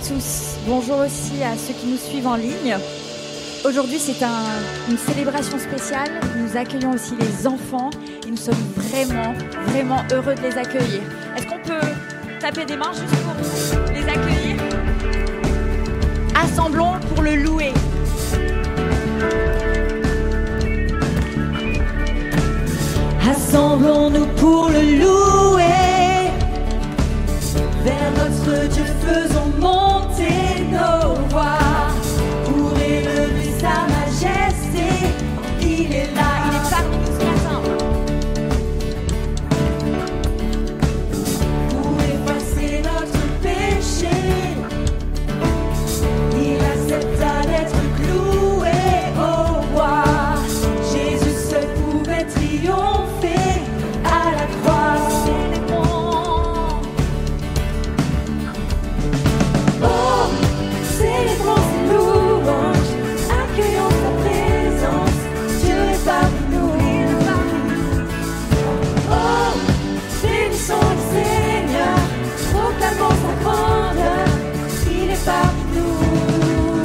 tous. Bonjour aussi à ceux qui nous suivent en ligne. Aujourd'hui, c'est une célébration spéciale. Nous accueillons aussi les enfants et nous sommes vraiment heureux de les accueillir. Est-ce qu'on peut taper des mains juste pour les accueillir? Assemblons pour le louer. Assemblons-nous pour le louer. Vers notre Dieu faisons monter nos voix. Pour élever sa majesté, il est là, Il est parmi nous ce matin. pour effacer notre péché. Il accepta d'être cloué au bois. Jésus seul pouvait triompher à la croix. Oh, célébrons ses louanges, accueillons sa présence. Dieu est parmi nous. Oh, bénissons le Seigneur, proclamons sa grandeur. Il est parmi nous.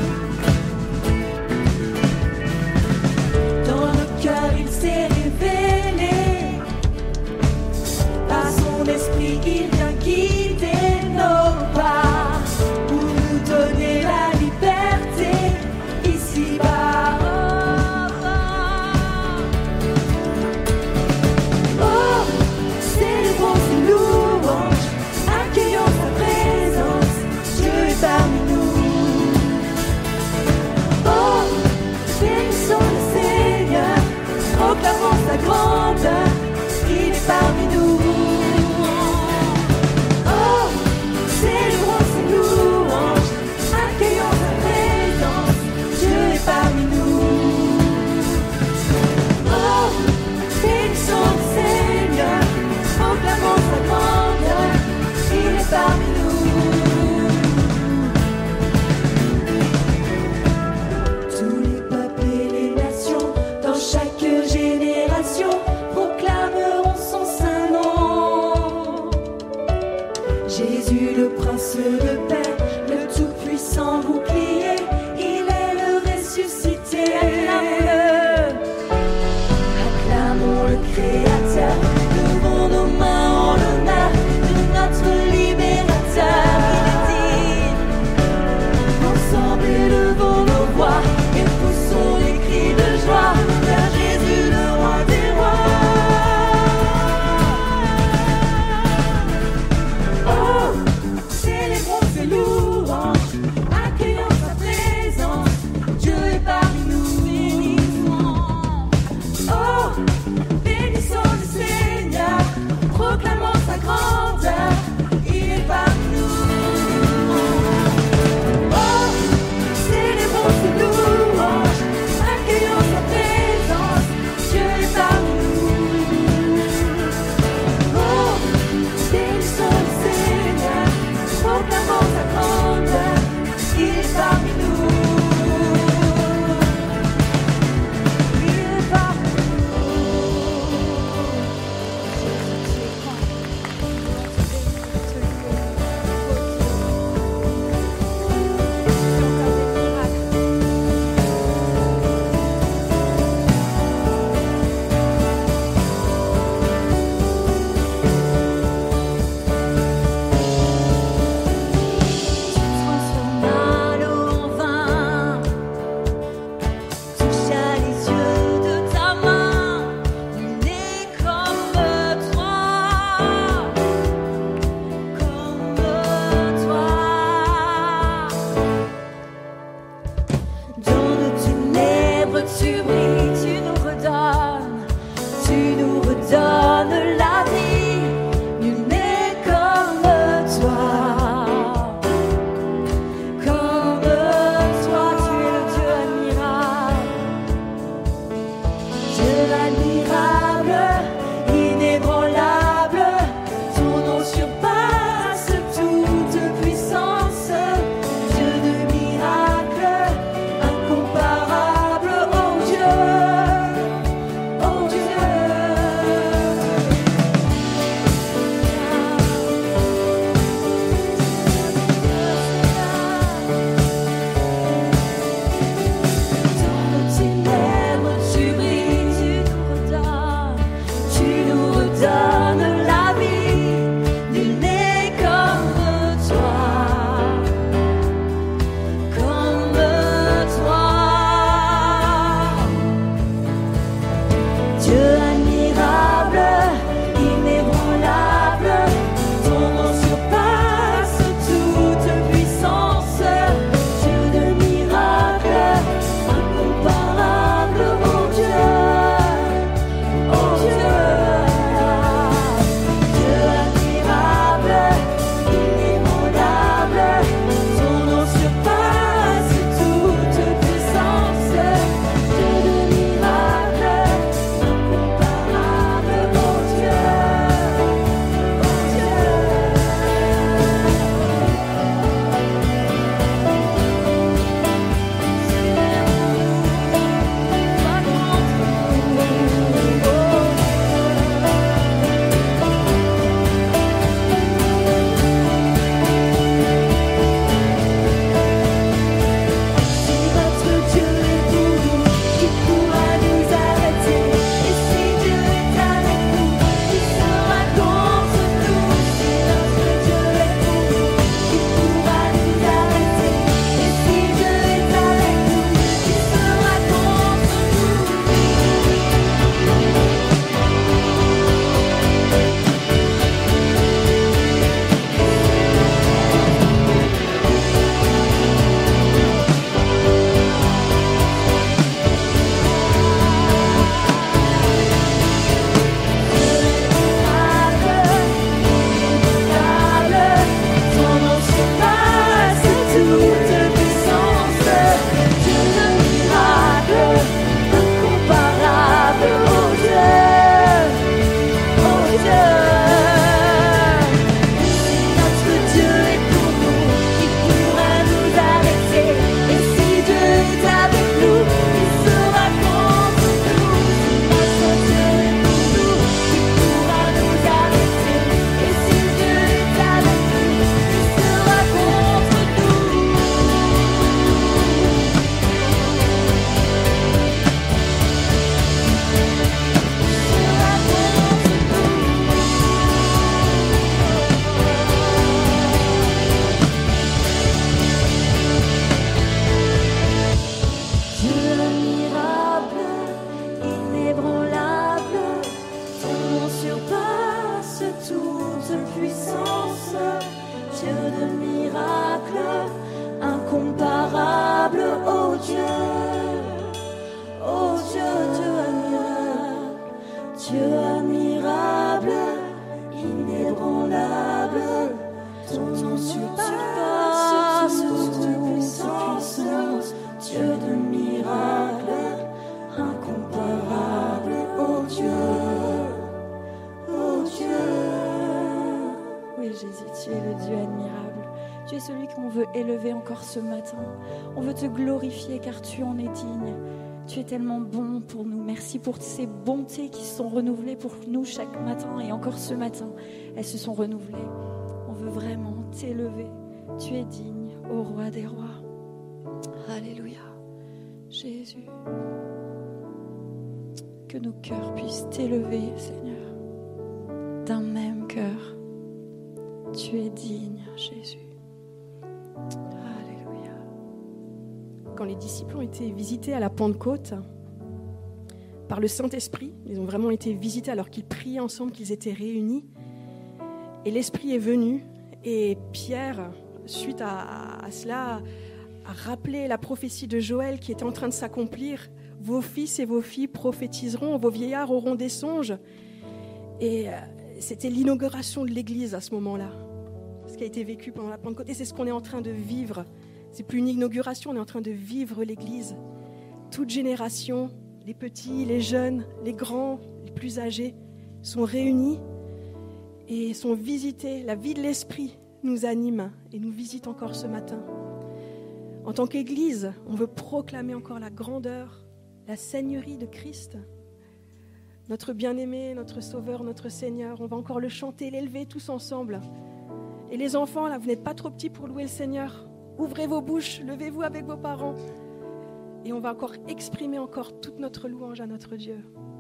Dans nos cœurs, il s'est révélé. Par son esprit, il vient guider nos pas pour nous donner la liberté ici-bas. Oh, célébrons ses louanges, accueillons sa présence. Dieu est parmi nous. Oh, bénissons le Seigneur, proclamons sa grandeur. Il est parmi nous. Oh, célébrons ses louanges, accueillons sa présence. Dieu est parmi nous. Oh, bénissons le Seigneur, proclamons sa grandeur. Il est parmi nous. Tous les peuples et les nations, dans chaque génération, proclameront son saint nom. Jésus, le prince de paix, le tout-puissant bouclier, il est le ressuscité. Acclamons le Créateur, levons nos mains en l'honneur de notre libérateur. Il est digne. Ensemble élevons nos voix et poussons les cris de joie vers Jésus, le roi des rois. Oh, célébrons ses louanges, accueillons Dieu de miracles, incomparable, oh Dieu, Dieu admirable, Dieu admirable, inébranlable, ton surpasse toute puissance, Dieu de miracles, incomparable, oh Dieu, oh Dieu. Oui Jésus, tu es le Dieu admirable. Tu es celui qu'on veut élever encore ce matin. On veut te glorifier car tu en es digne. Tu es tellement bon pour nous. Merci pour ces bontés qui se sont renouvelées pour nous chaque matin. Et encore ce matin, elles se sont renouvelées. On veut vraiment t'élever. Tu es digne, ô roi des rois. Alléluia. Jésus. Que nos cœurs puissent t'élever, Seigneur. D'un même cœur. Tu es digne, Jésus. Alléluia. Quand les disciples ont été visités à la Pentecôte par le Saint-Esprit, ils ont vraiment été visités alors qu'ils priaient ensemble, qu'ils étaient réunis. Et l'Esprit est venu et Pierre, suite à cela, a rappelé la prophétie de Joël qui était en train de s'accomplir. Vos fils et vos filles prophétiseront, vos vieillards auront des songes. Et c'était l'inauguration de l'Église à ce moment-là, ce qui a été vécu pendant la Pentecôte. Et c'est ce qu'on est en train de vivre. C'est plus une inauguration, on est en train de vivre l'Église. Toute génération, les petits, les jeunes, les grands, les plus âgés, sont réunis et sont visités. La vie de l'Esprit nous anime et nous visite encore ce matin. En tant qu'Église, on veut proclamer encore la grandeur, la seigneurie de Christ. Notre bien-aimé, notre Sauveur, notre Seigneur, on va encore le chanter, l'élever tous ensemble. Et les enfants, là, vous n'êtes pas trop petits pour louer le Seigneur. Ouvrez vos bouches, levez-vous avec vos parents. Et on va encore exprimer encore toute notre louange à notre Dieu.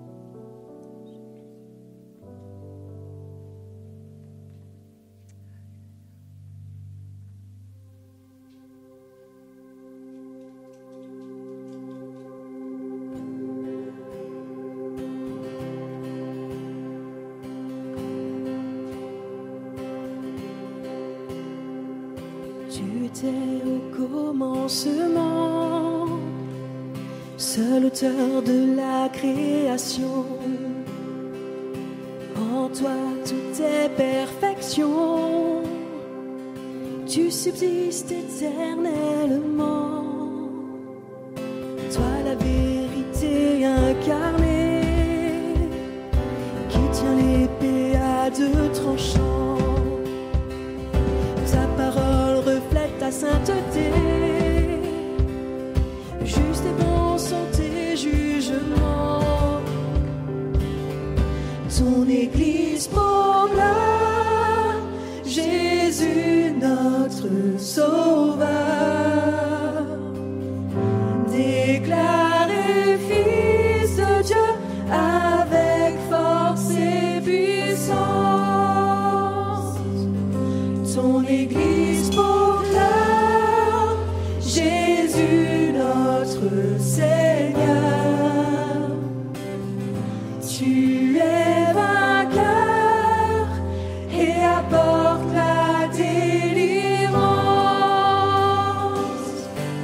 Tu étais au commencement, seul auteur de la création. En toi tout est perfection, tu subsistes éternellement. Toi la vérité incarnée, qui tient l'épée à deux tranchants. Ta parole reflète ta sainteté, juste et bon sont tes jugements. Ton Église proclame Jésus notre Sauveur, déclaré Fils de Dieu avec force et puissance. Ton Église proclame Jésus notre Seigneur. Tu es vainqueur et apportes la délivrance.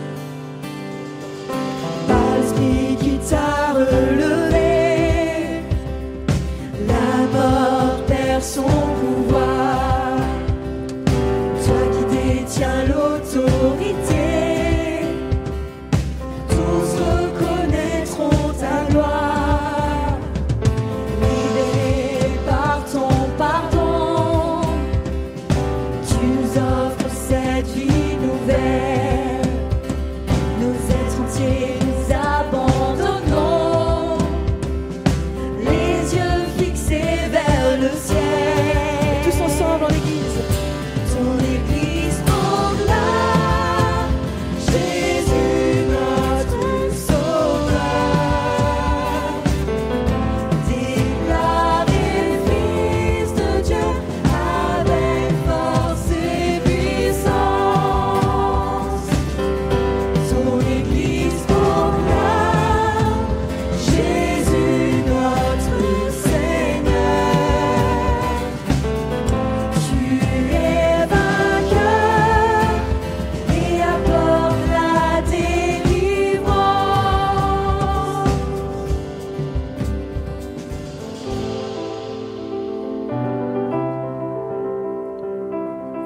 Par l'Esprit qui t'a relevé, la mort perd son pouvoir. Toi qui détiens l'autorité, tous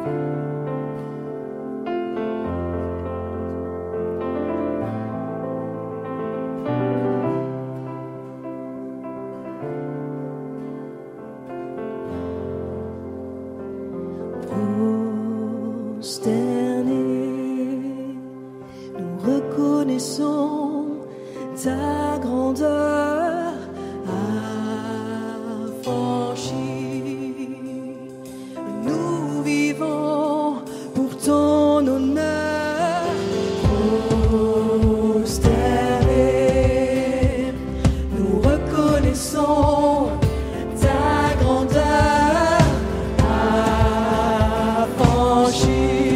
Ta grandeur affranchie, nous vivons pour ton honneur, prosternés, nous reconnaissons ta grandeur affranchie.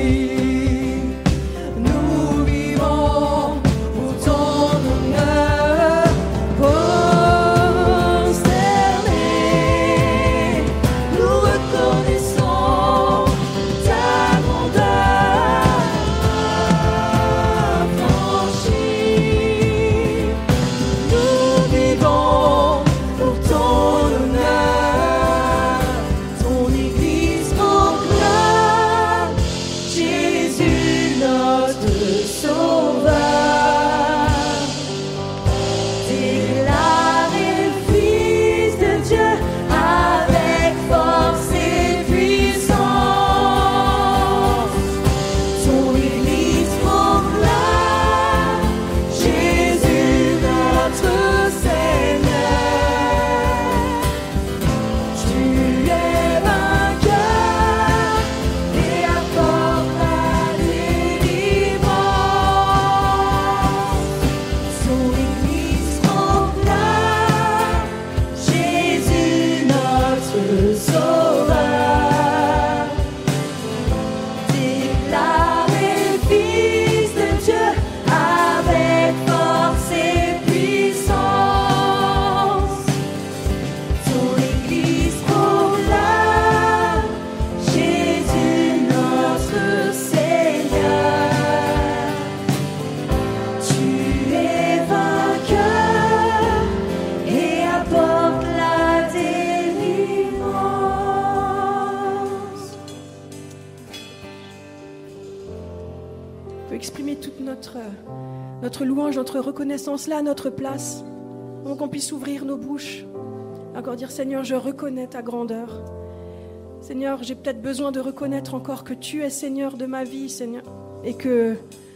Notre louange, notre reconnaissance là à notre place, donc qu'on puisse ouvrir nos bouches, encore dire Seigneur, je reconnais ta grandeur. Seigneur, j'ai peut-être besoin de reconnaître encore que tu es Seigneur de ma vie, Seigneur, et que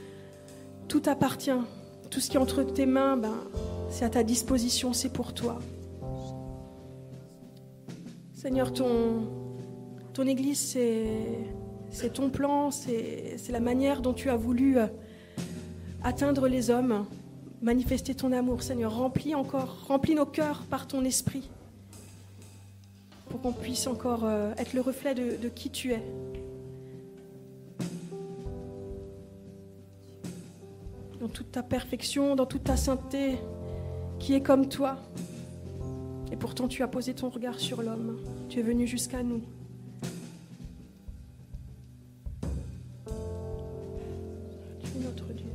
tout t'appartient, tout ce qui est entre tes mains, c'est à ta disposition, c'est pour toi. Seigneur, ton Église, c'est ton plan, c'est la manière dont tu as voulu atteindre les hommes, manifester ton amour. Seigneur, remplis nos cœurs par ton esprit pour qu'on puisse encore être le reflet de qui tu es. Dans toute ta perfection, dans toute ta sainteté, qui est comme toi. Et pourtant, tu as posé ton regard sur l'homme. Tu es venu jusqu'à nous. Tu es notre Dieu.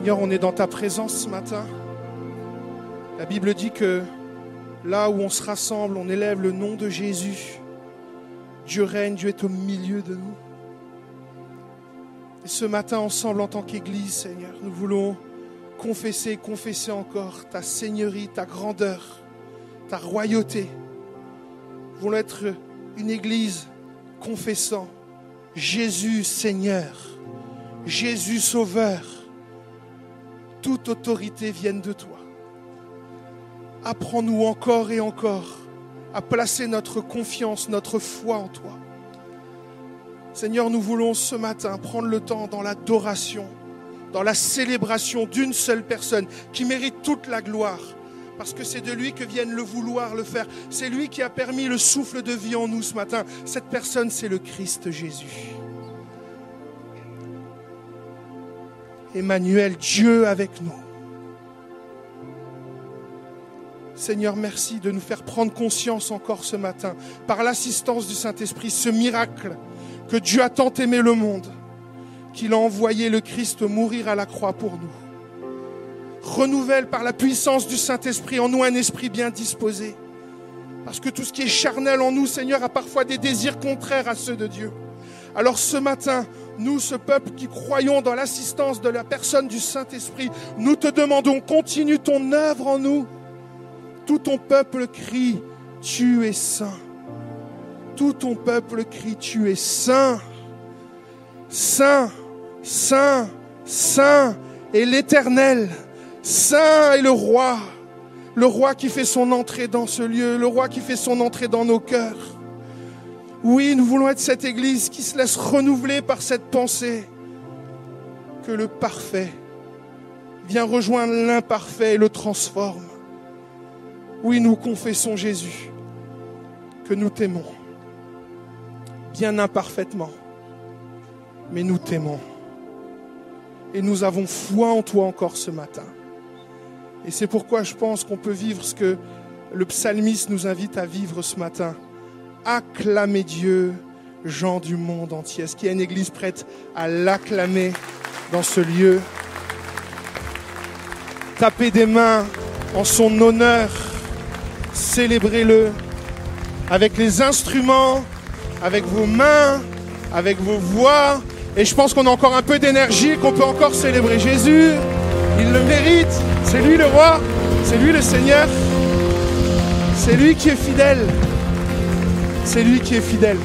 Seigneur, on est dans ta présence ce matin. La Bible dit que là où on se rassemble, on élève le nom de Jésus. Dieu règne, Dieu est au milieu de nous. Et ce matin, ensemble, en tant qu'Église, Seigneur, nous voulons confesser encore ta seigneurie, ta grandeur, ta royauté. Nous voulons être une Église confessant Jésus Seigneur, Jésus Sauveur. Toute autorité vienne de toi. Apprends-nous encore et encore à placer notre confiance, notre foi en toi. Seigneur, nous voulons ce matin prendre le temps dans l'adoration, dans la célébration d'une seule personne qui mérite toute la gloire, parce que c'est de lui que vienne le vouloir le faire. C'est lui qui a permis le souffle de vie en nous ce matin. Cette personne, c'est le Christ Jésus. Emmanuel, Dieu avec nous. Seigneur, merci de nous faire prendre conscience encore ce matin, par l'assistance du Saint-Esprit, ce miracle que Dieu a tant aimé le monde, qu'il a envoyé le Christ mourir à la croix pour nous. Renouvelle par la puissance du Saint-Esprit en nous un esprit bien disposé. Parce que tout ce qui est charnel en nous, Seigneur, a parfois des désirs contraires à ceux de Dieu. Alors ce matin, nous, ce peuple qui croyons dans l'assistance de la personne du Saint-Esprit, nous te demandons, continue ton œuvre en nous. Tout ton peuple crie, tu es saint. Tout ton peuple crie, tu es saint. Saint, saint, saint est l'Éternel. Saint est le roi qui fait son entrée dans ce lieu, le roi qui fait son entrée dans nos cœurs. Oui, nous voulons être cette Église qui se laisse renouveler par cette pensée que le parfait vient rejoindre l'imparfait et le transforme. Oui, nous confessons Jésus, que nous t'aimons, bien imparfaitement, mais nous t'aimons. Et nous avons foi en toi encore ce matin. Et c'est pourquoi je pense qu'on peut vivre ce que le psalmiste nous invite à vivre ce matin. Acclamez Dieu, gens du monde entier. Est-ce qu'il y a une église prête à l'acclamer dans ce lieu? Tapez des mains en son honneur. Célébrez-le avec les instruments, avec vos mains, avec vos voix. Et je pense qu'on a encore un peu d'énergie, qu'on peut encore célébrer Jésus. Il le mérite. C'est lui le roi. C'est lui le Seigneur. C'est lui qui est fidèle. C'est lui qui est fidèle.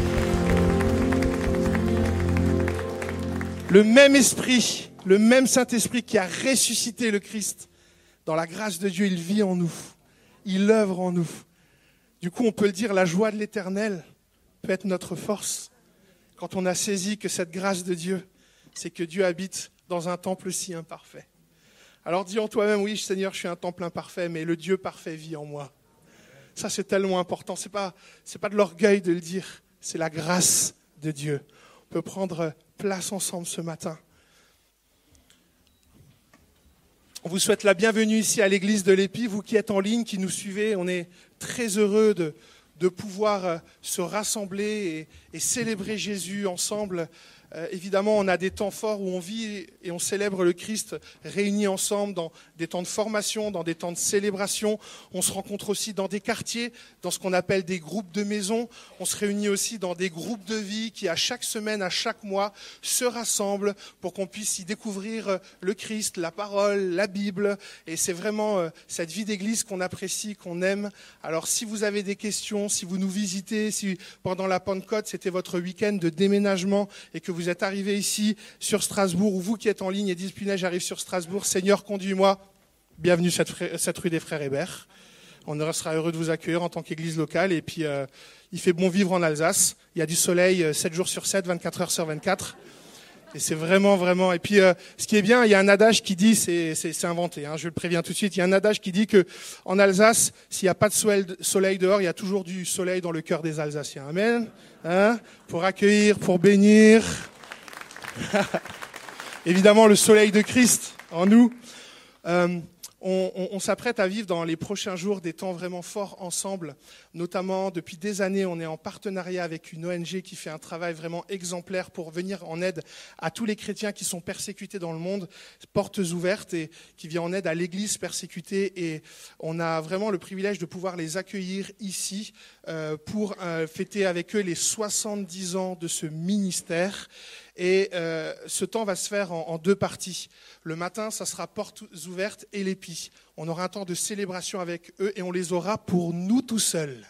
Le même esprit, le même Saint-Esprit qui a ressuscité le Christ, dans la grâce de Dieu, il vit en nous. Il œuvre en nous. Du coup, on peut le dire, la joie de l'Éternel peut être notre force. Quand on a saisi que cette grâce de Dieu, c'est que Dieu habite dans un temple si imparfait. Alors dis en toi-même, oui Seigneur, je suis un temple imparfait, mais le Dieu parfait vit en moi. Ça, c'est tellement important. C'est pas de l'orgueil de le dire, c'est la grâce de Dieu. On peut prendre place ensemble ce matin. On vous souhaite la bienvenue ici à l'église de l'Épi. Vous qui êtes en ligne, qui nous suivez, on est très heureux de pouvoir se rassembler et célébrer Jésus ensemble. Évidemment, on a des temps forts où on vit et on célèbre le Christ réunis ensemble dans des temps de formation, dans des temps de célébration. On se rencontre aussi dans des quartiers, dans ce qu'on appelle des groupes de maison. On se réunit aussi dans des groupes de vie qui, à chaque semaine, à chaque mois, se rassemblent pour qu'on puisse y découvrir le Christ, la parole, la Bible. Et c'est vraiment cette vie d'église qu'on apprécie, qu'on aime. Alors, si vous avez des questions, si vous nous visitez, si pendant la Pentecôte, c'était votre week-end de déménagement et que vous êtes arrivé ici sur Strasbourg, ou vous qui êtes en ligne et dites, punaise, j'arrive sur Strasbourg, Seigneur, conduis-moi. Bienvenue cette rue des Frères Hébert. On sera heureux de vous accueillir en tant qu'église locale. Et puis, il fait bon vivre en Alsace. Il y a du soleil 7 jours sur 7, 24 heures sur 24. Et c'est vraiment, vraiment... Et puis, ce qui est bien, il y a un adage qui dit, c'est inventé, hein, je le préviens tout de suite, il y a un adage qui dit qu'en Alsace, s'il n'y a pas de soleil dehors, il y a toujours du soleil dans le cœur des Alsaciens. Amen. Hein, pour accueillir, pour bénir. Évidemment, le soleil de Christ en nous. On s'apprête à vivre dans les prochains jours des temps vraiment forts ensemble. Notamment, depuis des années, on est en partenariat avec une ONG qui fait un travail vraiment exemplaire pour venir en aide à tous les chrétiens qui sont persécutés dans le monde, Portes ouvertes, et qui vient en aide à l'Église persécutée. Et on a vraiment le privilège de pouvoir les accueillir ici pour fêter avec eux les 70 ans de ce ministère. Et ce temps va se faire en deux parties. Le matin, ça sera Portes ouvertes et l'Épi. On aura un temps de célébration avec eux et on les aura pour nous tout seuls.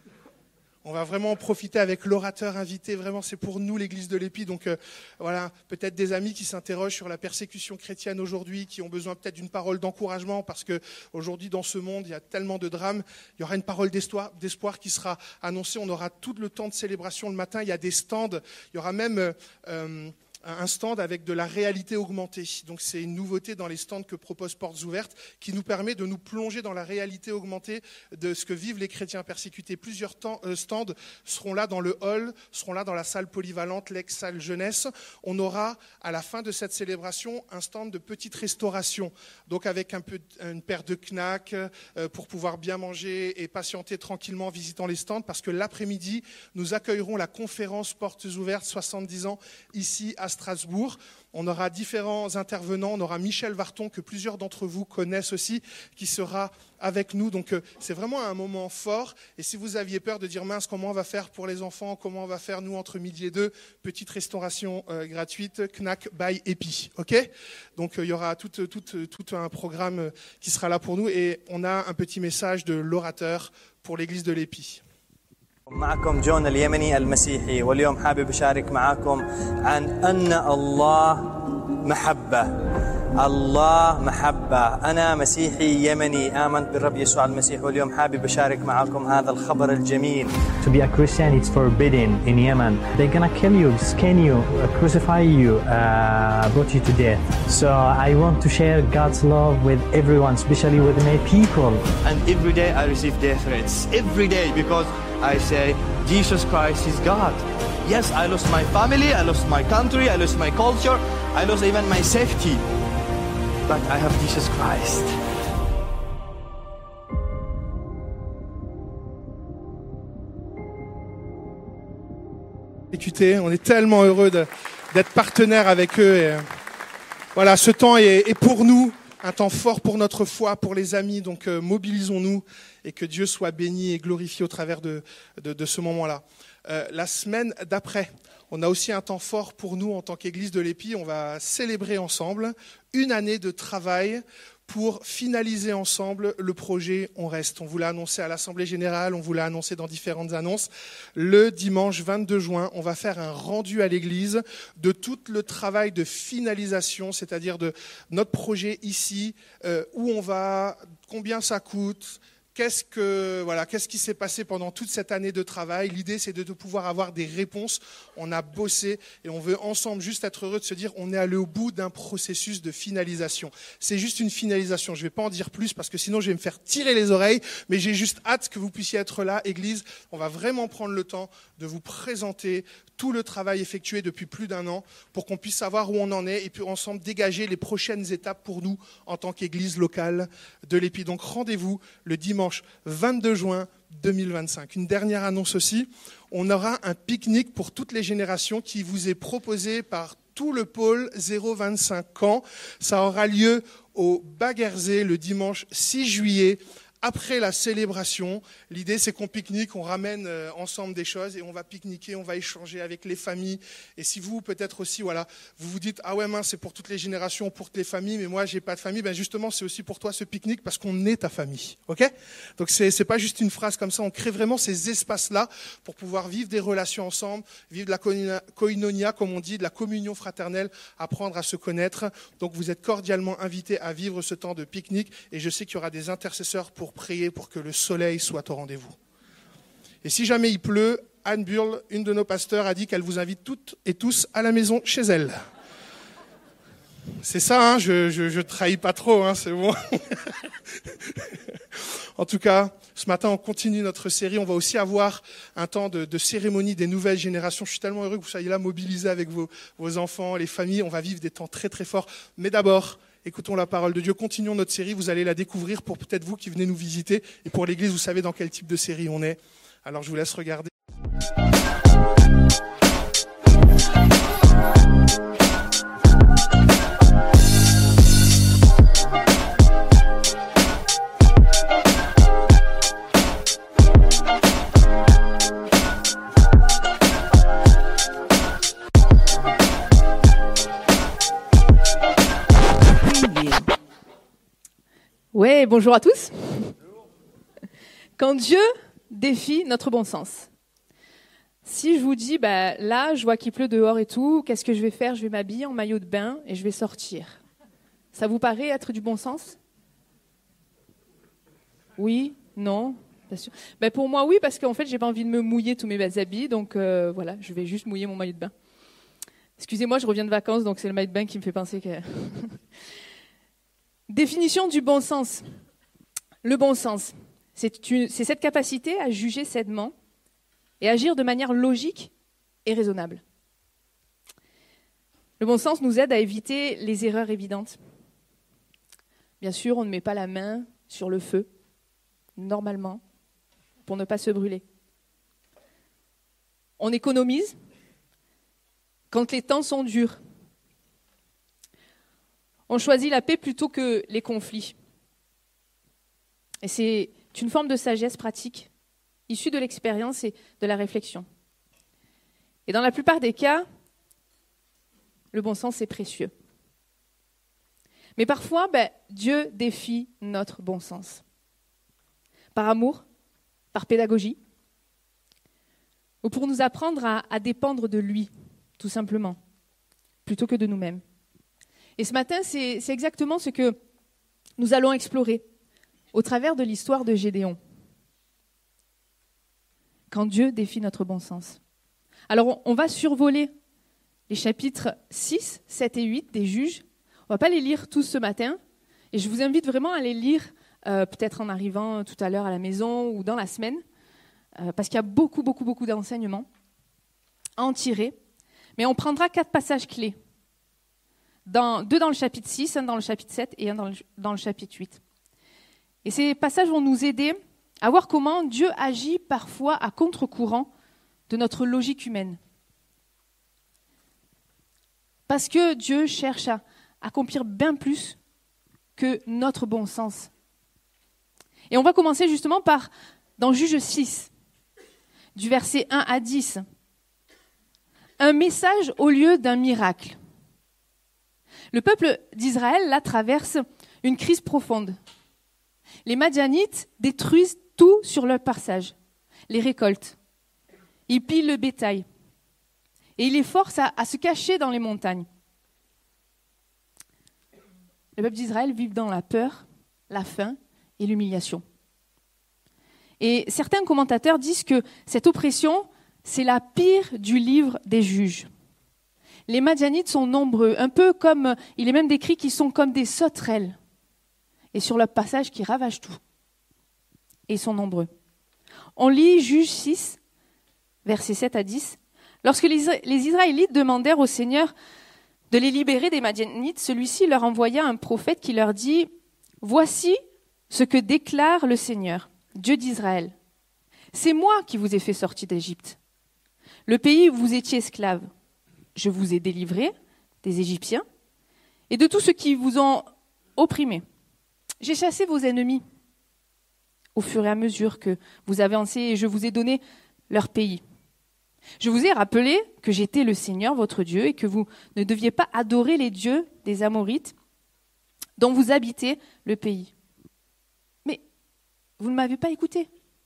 On va vraiment en profiter avec l'orateur invité. Vraiment, c'est pour nous l'Église de l'Épi. Donc voilà, peut-être des amis qui s'interrogent sur la persécution chrétienne aujourd'hui, qui ont besoin peut-être d'une parole d'encouragement, parce qu'aujourd'hui, dans ce monde, il y a tellement de drames. Il y aura une parole d'espoir qui sera annoncée. On aura tout le temps de célébration le matin. Il y a des stands. Il y aura même un stand avec de la réalité augmentée. Donc c'est une nouveauté dans les stands que propose Portes ouvertes, qui nous permet de nous plonger dans la réalité augmentée de ce que vivent les chrétiens persécutés. Plusieurs stands seront là dans le hall, seront là dans la salle polyvalente, l'ex-salle jeunesse. On aura, à la fin de cette célébration, un stand de petite restauration, donc avec une paire de knacks pour pouvoir bien manger et patienter tranquillement en visitant les stands, parce que l'après-midi, nous accueillerons la conférence Portes ouvertes 70 ans ici à Strasbourg. On aura différents intervenants. On aura Michel Varton, que plusieurs d'entre vous connaissent aussi, qui sera avec nous. Donc c'est vraiment un moment fort. Et si vous aviez peur de dire mince, comment on va faire pour les enfants, comment on va faire nous entre midi et 2, petite restauration gratuite, Knack by Épi. Ok ? Donc il y aura tout un programme qui sera là pour nous. Et on a un petit message de l'orateur pour l'église de l'Épi. معكم جون اليمني المسيحي، واليوم حابب أشارك معكم عن أن الله محبة. الله محبة. أنا مسيحي يمني آمنت بالرب يسوع المسيح، واليوم حابب أشارك معكم هذا الخبر الجميل. To be a Christian, it's forbidden in Yemen. They're gonna kill you, skin you, crucify you, put you to death. So I want to share God's love with everyone, especially with my people. And every day I receive death threats. Every day, because I say Jesus Christ is God. Yes, I lost my family, I lost my country, I lost my culture, I lost even my safety. But I have Jesus Christ. On est tellement heureux d'être partenaires avec eux. Et voilà, ce temps est pour nous un temps fort pour notre foi, pour les amis. Donc mobilisons-nous et que Dieu soit béni et glorifié au travers de ce moment-là. La semaine d'après, on a aussi un temps fort pour nous en tant qu'Église de l'Épi. On va célébrer ensemble une année de travail pour finaliser ensemble le projet On Reste. On vous l'a annoncé à l'Assemblée Générale, on vous l'a annoncé dans différentes annonces. Le dimanche 22 juin, on va faire un rendu à l'Église de tout le travail de finalisation, c'est-à-dire de notre projet ici, où on va, combien ça coûte, qu'est-ce qui s'est passé pendant toute cette année de travail. L'idée, c'est de pouvoir avoir des réponses. On a bossé et on veut ensemble juste être heureux de se dire on est allé au bout d'un processus de finalisation. C'est juste une finalisation. Je ne vais pas en dire plus parce que sinon, je vais me faire tirer les oreilles. Mais j'ai juste hâte que vous puissiez être là, Église. On va vraiment prendre le temps de vous présenter tout le travail effectué depuis plus d'un an pour qu'on puisse savoir où on en est et puis ensemble dégager les prochaines étapes pour nous en tant qu'Église locale de l'Épi. Donc rendez-vous le dimanche 22 juin 2025. Une dernière annonce aussi, on aura un pique-nique pour toutes les générations qui vous est proposé par tout le pôle 0-25 ans. Ça aura lieu au Baguerzé le dimanche 6 juillet. Après la célébration, l'idée c'est qu'on pique-nique, on ramène ensemble des choses et on va pique-niquer, on va échanger avec les familles. Et si vous, peut-être aussi, voilà, vous vous dites « Ah ouais, mince, c'est pour toutes les générations, pour toutes les familles, mais moi, j'ai pas de famille. » Ben justement, c'est aussi pour toi ce pique-nique parce qu'on est ta famille. Ok ? Donc c'est pas juste une phrase comme ça, on crée vraiment ces espaces-là pour pouvoir vivre des relations ensemble, vivre de la koinonia, comme on dit, de la communion fraternelle, apprendre à se connaître. Donc vous êtes cordialement invités à vivre ce temps de pique-nique et je sais qu'il y aura des intercesseurs pour prier pour que le soleil soit au rendez-vous. Et si jamais il pleut, Anne Burle, une de nos pasteurs, a dit qu'elle vous invite toutes et tous à la maison chez elle. C'est ça, hein, je trahis pas trop, hein, c'est bon. En tout cas, ce matin, on continue notre série. On va aussi avoir un temps de cérémonie des nouvelles générations. Je suis tellement heureux que vous soyez là, mobilisés avec vos enfants, les familles. On va vivre des temps très, très forts. Mais d'abord, Écoutons la parole de Dieu. Continuons notre série. Vous allez la découvrir pour peut-être vous qui venez nous visiter. Et pour l'Église, vous savez dans quel type de série on est. Alors je vous laisse regarder. Ouais, bonjour à tous. Quand Dieu défie notre bon sens. Si je vous dis, là, je vois qu'il pleut dehors et tout, qu'est-ce que je vais faire? Je vais m'habiller en maillot de bain et je vais sortir. Ça vous paraît être du bon sens? Oui? Non? Pas sûr. Pour moi, oui, parce qu'en fait, j'ai pas envie de me mouiller tous mes habits, donc voilà, je vais juste mouiller mon maillot de bain. Excusez-moi, je reviens de vacances, donc c'est le maillot de bain qui me fait penser que... Définition du bon sens. Le bon sens, c'est cette capacité à juger sainement et agir de manière logique et raisonnable. Le bon sens nous aide à éviter les erreurs évidentes. Bien sûr, on ne met pas la main sur le feu, normalement, pour ne pas se brûler. On économise quand les temps sont durs. On choisit la paix plutôt que les conflits. Et c'est une forme de sagesse pratique, issue de l'expérience et de la réflexion. Et dans la plupart des cas, le bon sens est précieux. Mais parfois, Dieu défie notre bon sens. Par amour, par pédagogie, ou pour nous apprendre à dépendre de lui, tout simplement, plutôt que de nous-mêmes. Et ce matin, c'est exactement ce que nous allons explorer au travers de l'histoire de Gédéon. Quand Dieu défie notre bon sens. Alors, on va survoler les chapitres 6, 7 et 8 des Juges. On ne va pas les lire tous ce matin. Et je vous invite vraiment à les lire, peut-être en arrivant tout à l'heure à la maison ou dans la semaine, parce qu'il y a beaucoup d'enseignements à en tirer. Mais on prendra 4 passages clés. 2 dans le chapitre 6, 1 dans le chapitre 7 et 1 dans le chapitre 8. Et ces passages vont nous aider à voir comment Dieu agit parfois à contre-courant de notre logique humaine. Parce que Dieu cherche à accomplir bien plus que notre bon sens. Et on va commencer justement dans Juge 6, du verset 1 à 10. Un message au lieu d'un miracle. Le peuple d'Israël, là, traverse une crise profonde. Les Madianites détruisent tout sur leur passage, les récoltes. Ils pillent le bétail. Et ils les forcent à se cacher dans les montagnes. Le peuple d'Israël vit dans la peur, la faim et l'humiliation. Et certains commentateurs disent que cette oppression, c'est la pire du livre des Juges. Les Madianites sont nombreux, un peu comme, il est même décrit qu'ils sont comme des sauterelles. Et sur leur passage qui ravagent tout. Et ils sont nombreux. On lit Juge 6, versets 7 à 10. Lorsque les Israélites demandèrent au Seigneur de les libérer des Madianites, celui-ci leur envoya un prophète qui leur dit « Voici ce que déclare le Seigneur, Dieu d'Israël. C'est moi qui vous ai fait sortir d'Égypte. Le pays où vous étiez esclaves. Je vous ai délivré des Égyptiens et de tous ceux qui vous ont opprimés. J'ai chassé vos ennemis au fur et à mesure que vous avancez et je vous ai donné leur pays. Je vous ai rappelé que j'étais le Seigneur, votre Dieu, et que vous ne deviez pas adorer les dieux des Amorites dont vous habitez le pays. Mais vous ne m'avez pas écouté.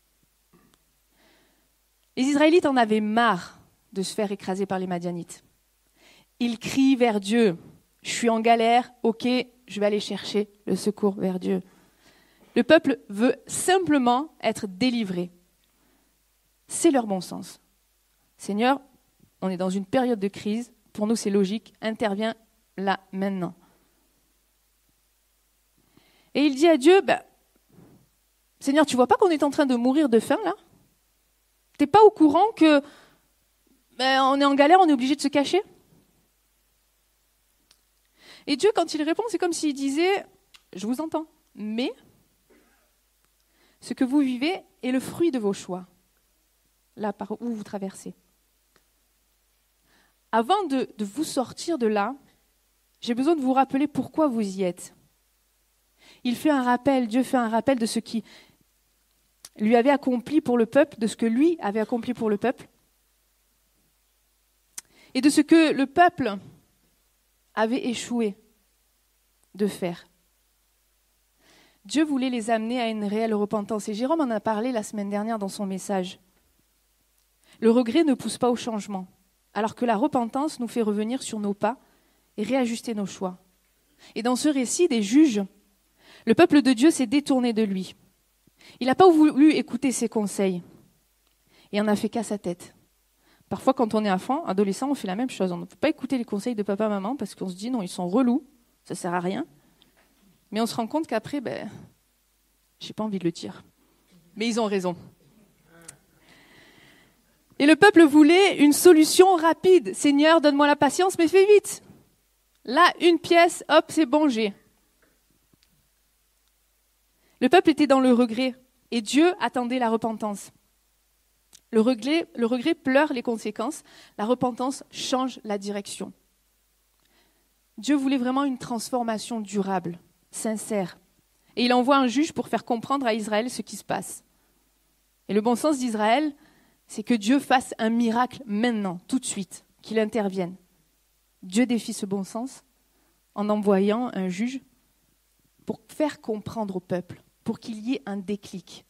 Les Israélites en avaient marre de se faire écraser par les Madianites. Ils crient vers Dieu. Je suis en galère, ok, je vais aller chercher le secours vers Dieu. Le peuple veut simplement être délivré. C'est leur bon sens. Seigneur, on est dans une période de crise, pour nous c'est logique, interviens là, maintenant. Et il dit à Dieu, Seigneur, tu vois pas qu'on est en train de mourir de faim là? T'es pas au courant que on est en galère, on est obligé de se cacher? Et Dieu, quand il répond, c'est comme s'il disait, je vous entends, mais ce que vous vivez est le fruit de vos choix, là par où vous traversez. Avant de vous sortir de là, j'ai besoin de vous rappeler pourquoi vous y êtes. Dieu fait un rappel de ce qui lui avait accompli pour le peuple, de ce que lui avait accompli pour le peuple, et de ce que le peuple avait échoué de faire. Dieu voulait les amener à une réelle repentance. Et Jérôme en a parlé la semaine dernière dans son message. Le regret ne pousse pas au changement, alors que la repentance nous fait revenir sur nos pas et réajuster nos choix. Et dans ce récit des juges, le peuple de Dieu s'est détourné de lui. Il n'a pas voulu écouter ses conseils et en a fait qu'à sa tête. Parfois, quand on est enfant, adolescent, on fait la même chose. On ne peut pas écouter les conseils de papa, maman, parce qu'on se dit non, ils sont relous, ça ne sert à rien. Mais on se rend compte qu'après, j'ai pas envie de le dire. Mais ils ont raison. Et le peuple voulait une solution rapide. Seigneur, donne-moi la patience, mais fais vite. Là, une pièce, hop, c'est bon, j'ai. Le peuple était dans le regret et Dieu attendait la repentance. Le regret pleure les conséquences, la repentance change la direction. Dieu voulait vraiment une transformation durable, sincère. Et il envoie un juge pour faire comprendre à Israël ce qui se passe. Et le bon sens d'Israël, c'est que Dieu fasse un miracle maintenant, tout de suite, qu'il intervienne. Dieu défie ce bon sens en envoyant un juge pour faire comprendre au peuple, pour qu'il y ait un déclic.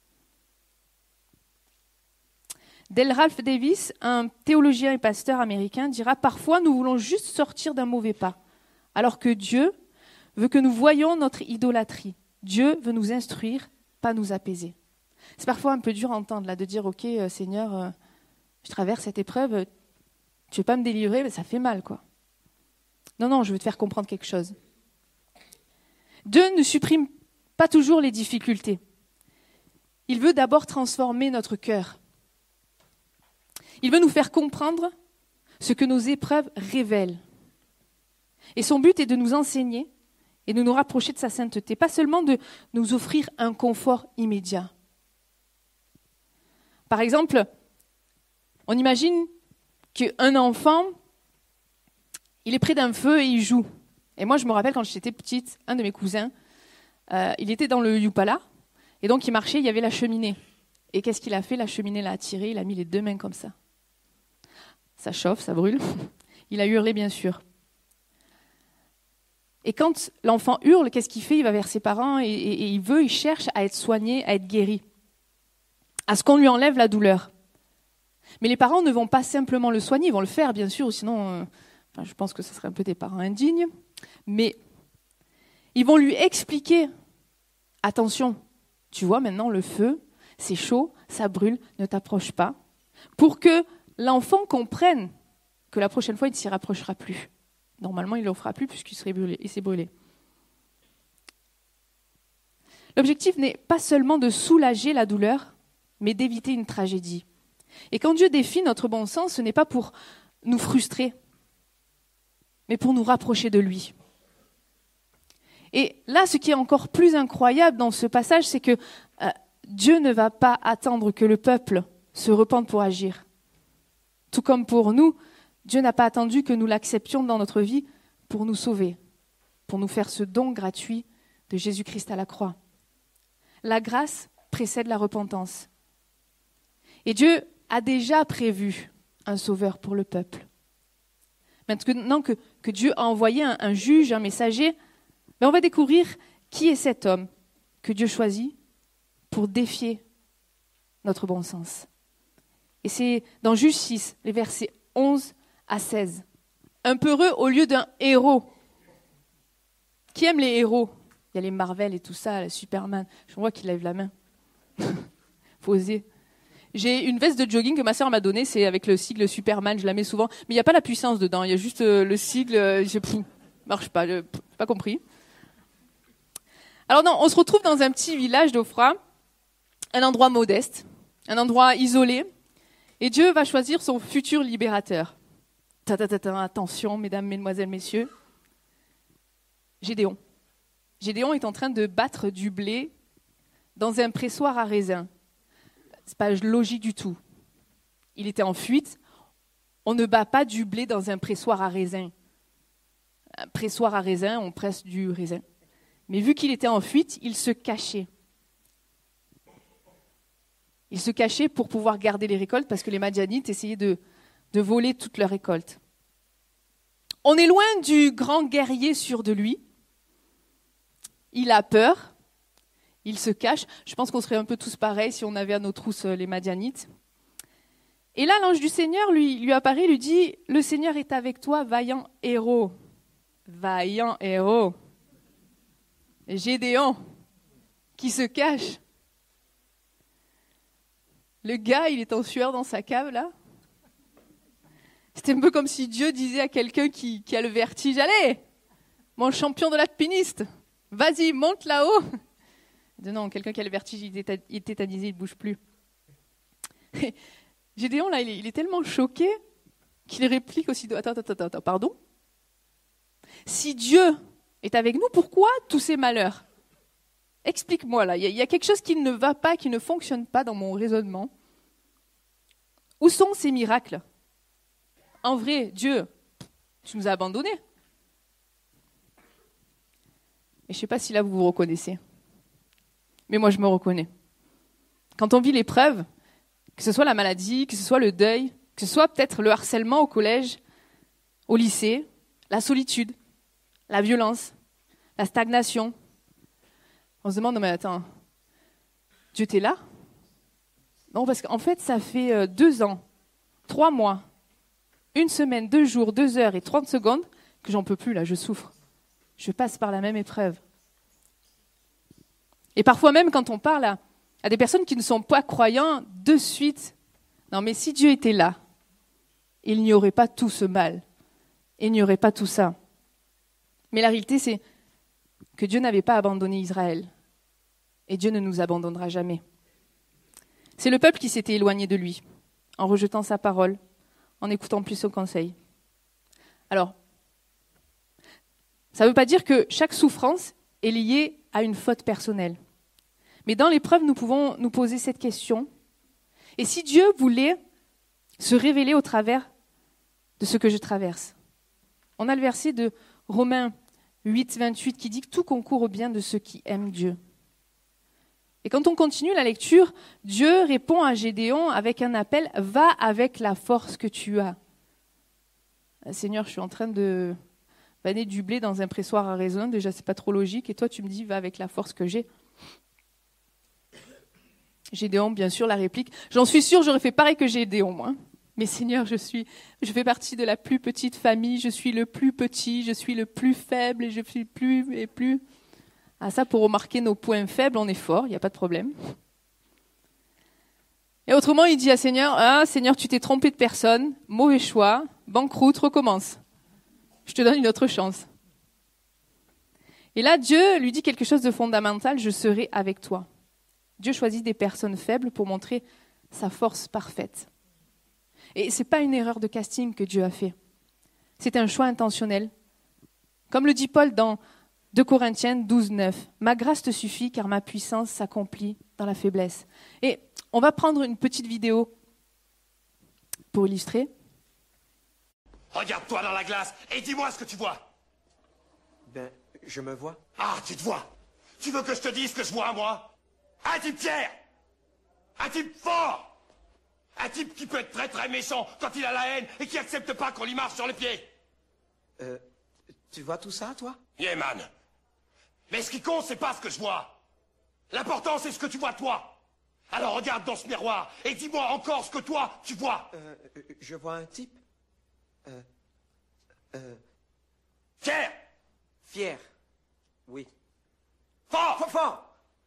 Dale Ralph Davis, un théologien et pasteur américain, dira « Parfois, nous voulons juste sortir d'un mauvais pas, alors que Dieu veut que nous voyions notre idolâtrie. Dieu veut nous instruire, pas nous apaiser. » C'est parfois un peu dur à entendre, là, de dire « Ok, Seigneur, je traverse cette épreuve, tu ne veux pas me délivrer, mais ça fait mal, quoi. » Non, je veux te faire comprendre quelque chose. Dieu ne supprime pas toujours les difficultés. Il veut d'abord transformer notre cœur. Il veut nous faire comprendre ce que nos épreuves révèlent. Et son but est de nous enseigner et de nous rapprocher de sa sainteté, pas seulement de nous offrir un confort immédiat. Par exemple, on imagine qu'un enfant, il est près d'un feu et il joue. Et moi, je me rappelle quand j'étais petite, un de mes cousins, il était dans le Yupala, et donc il marchait, il y avait la cheminée. Et qu'est-ce qu'il a fait? La cheminée l'a attiré, il a mis les deux mains comme ça. Ça chauffe, ça brûle. Il a hurlé, bien sûr. Et quand l'enfant hurle, qu'est-ce qu'il fait? Il va vers ses parents et il cherche à être soigné, à être guéri, à ce qu'on lui enlève la douleur. Mais les parents ne vont pas simplement le soigner, ils vont le faire, bien sûr, sinon, je pense que ce serait un peu des parents indignes, mais ils vont lui expliquer, attention, tu vois maintenant le feu, c'est chaud, ça brûle, ne t'approche pas, pour que l'enfant comprenne que la prochaine fois, il ne s'y rapprochera plus. Normalement, il ne le fera plus puisqu'il s'est brûlé. L'objectif n'est pas seulement de soulager la douleur, mais d'éviter une tragédie. Et quand Dieu défie notre bon sens, ce n'est pas pour nous frustrer, mais pour nous rapprocher de lui. Et là, ce qui est encore plus incroyable dans ce passage, c'est que Dieu ne va pas attendre que le peuple se repente pour agir. Tout comme pour nous, Dieu n'a pas attendu que nous l'acceptions dans notre vie pour nous sauver, pour nous faire ce don gratuit de Jésus-Christ à la croix. La grâce précède la repentance. Et Dieu a déjà prévu un sauveur pour le peuple. Maintenant que Dieu a envoyé un juge, un messager, on va découvrir qui est cet homme que Dieu choisit pour défier notre bon sens. Et c'est dans Juge 6, les versets 11 à 16. Un peureux au lieu d'un héros. Qui aime les héros? Il y a les Marvel et tout ça, le Superman. Je vois qu'il lève la main. Faut oser. J'ai une veste de jogging que ma sœur m'a donnée, c'est avec le sigle Superman, je la mets souvent. Mais il n'y a pas la puissance dedans, il y a juste le sigle, marche pas, j'ai pas compris. Alors non, on se retrouve dans un petit village d'Ophrah, un endroit modeste, un endroit isolé, et Dieu va choisir son futur libérateur. Attention, mesdames, mesdemoiselles, messieurs. Gédéon. Gédéon est en train de battre du blé dans un pressoir à raisin. C'est pas logique du tout. Il était en fuite. On ne bat pas du blé dans un pressoir à raisin. Un pressoir à raisin, on presse du raisin. Mais vu qu'il était en fuite, il se cachait. Il se cachait pour pouvoir garder les récoltes parce que les Madianites essayaient de voler toute leur récolte. On est loin du grand guerrier sûr de lui. Il a peur. Il se cache. Je pense qu'on serait un peu tous pareils si on avait à nos trousses les Madianites. Et là, l'ange du Seigneur lui apparaît, lui dit « Le Seigneur est avec toi, vaillant héros. » Vaillant héros. Gédéon, qui se cache. Le gars, il est en sueur dans sa cave, là. C'était un peu comme si Dieu disait à quelqu'un qui a le vertige « Allez, mon champion de l'alpiniste, vas-y, monte là-haut !» Non, quelqu'un qui a le vertige, il est tétanisé, il ne bouge plus. Gédéon, là, il est tellement choqué qu'il réplique aussitôt « Attends, pardon ? Si Dieu est avec nous, pourquoi tous ces malheurs ? Explique-moi, là, il y a quelque chose qui ne va pas, qui ne fonctionne pas dans mon raisonnement. Où sont ces miracles ? En vrai, Dieu, tu nous as abandonnés. Et je ne sais pas si là vous vous reconnaissez. Mais moi, je me reconnais. Quand on vit l'épreuve, que ce soit la maladie, que ce soit le deuil, que ce soit peut-être le harcèlement au collège, au lycée, la solitude, la violence, la stagnation, on se demande, non mais attends, Dieu t'es là ? Non, parce qu'en fait, ça fait 2 ans, 3 mois, 1 semaine, 2 jours, 2 heures et 30 secondes que j'en peux plus, là, je souffre. Je passe par la même épreuve. Et parfois même, quand on parle à des personnes qui ne sont pas croyants, de suite, non mais si Dieu était là, il n'y aurait pas tout ce mal, il n'y aurait pas tout ça. Mais la réalité, c'est que Dieu n'avait pas abandonné Israël. Et Dieu ne nous abandonnera jamais. C'est le peuple qui s'était éloigné de lui, en rejetant sa parole, en n'écoutant plus son conseil. Alors, ça ne veut pas dire que chaque souffrance est liée à une faute personnelle. Mais dans l'épreuve, nous pouvons nous poser cette question. Et si Dieu voulait se révéler au travers de ce que je traverse ? On a le verset de Romains 8, 28 qui dit que tout concourt au bien de ceux qui aiment Dieu. Et quand on continue la lecture, Dieu répond à Gédéon avec un appel « Va avec la force que tu as ». Seigneur, je suis en train de vanner du blé dans un pressoir à raisin, déjà c'est pas trop logique, et toi tu me dis « Va avec la force que j'ai ». Gédéon, bien sûr, la réplique « J'en suis sûr, j'aurais fait pareil que Gédéon, moi. Mais Seigneur, je fais partie de la plus petite famille, je suis le plus petit, je suis le plus faible, et je suis plus et plus... » Ah, ça, pour remarquer nos points faibles, on est fort, il n'y a pas de problème. Et autrement, il dit à Seigneur, « Ah, Seigneur, tu t'es trompé de personne, mauvais choix, banqueroute, recommence. Je te donne une autre chance. » Et là, Dieu lui dit quelque chose de fondamental, « Je serai avec toi. » Dieu choisit des personnes faibles pour montrer sa force parfaite. Et ce n'est pas une erreur de casting que Dieu a fait. C'est un choix intentionnel. Comme le dit Paul dans 2 Corinthiens 12, 9. « Ma grâce te suffit car ma puissance s'accomplit dans la faiblesse. » Et on va prendre une petite vidéo pour illustrer. Regarde-toi dans la glace et dis-moi ce que tu vois. Ben, je me vois. Ah, tu te vois. Tu veux que je te dise ce que je vois, moi? Un type fier. Un type fort. Un type qui peut être très très méchant quand il a la haine et qui accepte pas qu'on lui marche sur les pieds. Tu vois tout ça, toi? Yeah, man. Mais ce qui compte, c'est pas ce que je vois. L'important, c'est ce que tu vois, toi. Alors regarde dans ce miroir et dis-moi encore ce que toi, tu vois. Je vois un type. Fier. Fier. Oui. Fort. Fort.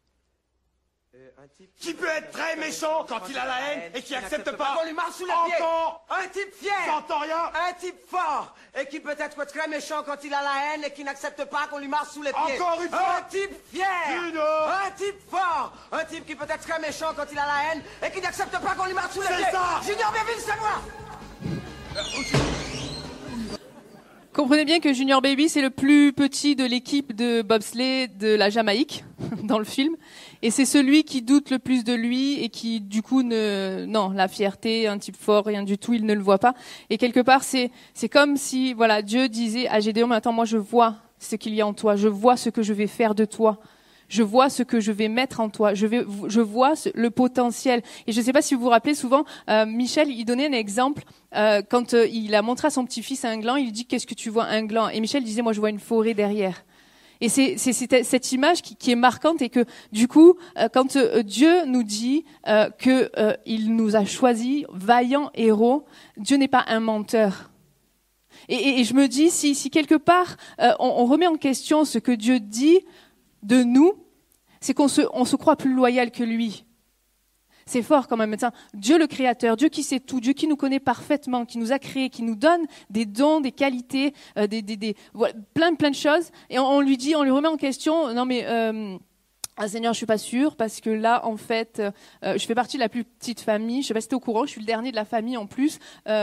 Un type qui peut être très méchant quand il a la haine et qui accepte pas qu'on lui marche sous les pieds. Encore. Un type fier. J'entends rien. Un type fort et qui peut être très méchant quand il a la haine et qui n'accepte pas qu'on lui marche sous les pieds. Encore une fois. Un type fier. Un type fort. Un type qui peut être très méchant quand il a la haine et qui n'accepte pas qu'on lui marche sous les pieds. C'est ça. Junior Bienville, c'est moi. Comprenez bien que Junior Baby, c'est le plus petit de l'équipe de bobsleigh de la Jamaïque, dans le film. Et c'est celui qui doute le plus de lui et qui, du coup, non, la fierté, un type fort, rien du tout, il ne le voit pas. Et quelque part, c'est comme si, voilà, Dieu disait à Gédéon, mais attends, moi, je vois ce qu'il y a en toi. Je vois ce que je vais faire de toi. Je vois ce que je vais mettre en toi. Je vois le potentiel. Et je ne sais pas si vous vous rappelez souvent, Michel, il donnait un exemple quand il a montré à son petit-fils un gland. Il dit, qu'est-ce que tu vois, un gland? Et Michel disait, moi, je vois une forêt derrière. Et c'est cette image qui est marquante et que du coup, quand Dieu nous dit qu'il nous a choisis, vaillants héros, Dieu n'est pas un menteur. Et je me dis, si quelque part on remet en question ce que Dieu dit de nous, c'est qu'on se croit plus loyal que lui. C'est fort quand même. Dieu le Créateur, Dieu qui sait tout, Dieu qui nous connaît parfaitement, qui nous a créés, qui nous donne des dons, des qualités, voilà, plein de choses. Et on lui remet en question, non mais Seigneur, je suis pas sûre parce que là, en fait, je fais partie de la plus petite famille. Je sais pas si t'es au courant, je suis le dernier de la famille en plus.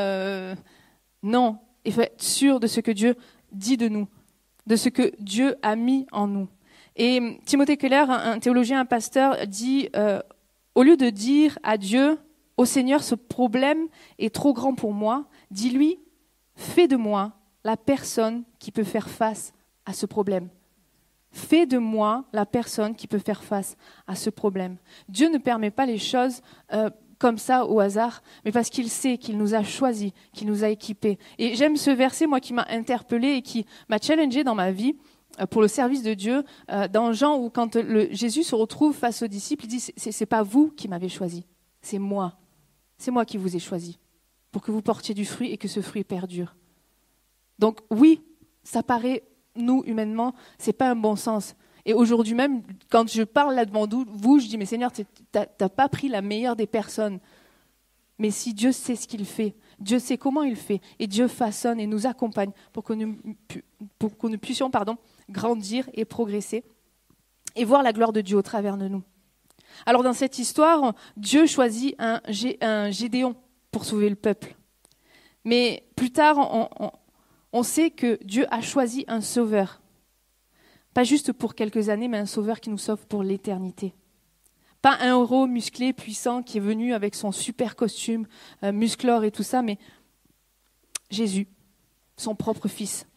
Non, il faut être sûr de ce que Dieu dit de nous, de ce que Dieu a mis en nous. Et Timothée Keller, un théologien, un pasteur, dit au lieu de dire à Dieu, « Ô Seigneur, ce problème est trop grand pour moi », dis-lui, « Fais de moi la personne qui peut faire face à ce problème. Fais de moi la personne qui peut faire face à ce problème. » Dieu ne permet pas les choses comme ça au hasard, mais parce qu'il sait qu'il nous a choisis, qu'il nous a équipés. Et j'aime ce verset, moi, qui m'a interpellée et qui m'a challengée dans ma vie, pour le service de Dieu, dans Jean, où quand Jésus se retrouve face aux disciples, il dit, c'est pas vous qui m'avez choisi, c'est moi qui vous ai choisi, pour que vous portiez du fruit et que ce fruit perdure. Donc oui, ça paraît, nous, humainement, c'est pas un bon sens. Et aujourd'hui même, quand je parle là devant vous, je dis, mais Seigneur, t'as pas pris la meilleure des personnes. Mais si Dieu sait ce qu'il fait, Dieu sait comment il fait, et Dieu façonne et nous accompagne pour que nous puissions grandir et progresser et voir la gloire de Dieu au travers de nous. Alors dans cette histoire, Dieu choisit un Gédéon pour sauver le peuple. Mais plus tard, on sait que Dieu a choisi un sauveur. Pas juste pour quelques années, mais un sauveur qui nous sauve pour l'éternité. Pas un héros musclé, puissant, qui est venu avec son super costume, musclore et tout ça, mais Jésus, son propre fils,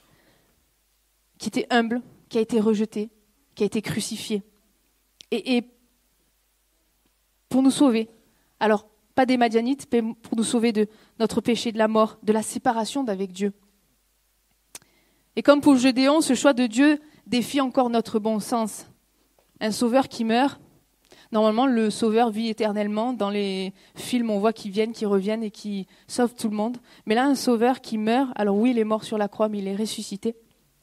qui était humble, qui a été rejeté, qui a été crucifié. Et pour nous sauver, alors pas des Madianites, mais pour nous sauver de notre péché, de la mort, de la séparation d'avec Dieu. Et comme pour Gédéon, ce choix de Dieu défie encore notre bon sens. Un sauveur qui meurt, normalement, le sauveur vit éternellement. Dans les films, on voit qu'ils viennent, qu'ils reviennent et qu'ils sauvent tout le monde. Mais là, un sauveur qui meurt, alors oui, il est mort sur la croix, mais il est ressuscité.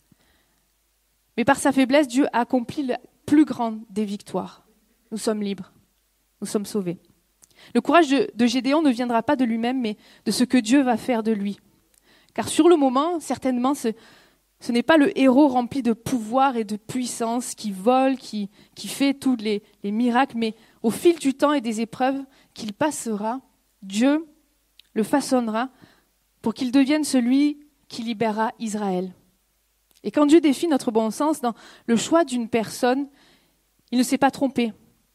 Mais par sa faiblesse, Dieu a accompli la plus grande des victoires. Nous sommes libres. Nous sommes sauvés. Le courage de Gédéon ne viendra pas de lui-même, mais de ce que Dieu va faire de lui. Car sur le moment, certainement, ce n'est pas le héros rempli de pouvoir et de puissance qui vole, qui fait tous les miracles, mais au fil du temps et des épreuves qu'il passera, Dieu le façonnera pour qu'il devienne celui qui libérera Israël. Et quand Dieu défie notre bon sens dans le choix d'une personne, il ne s'est pas trompé.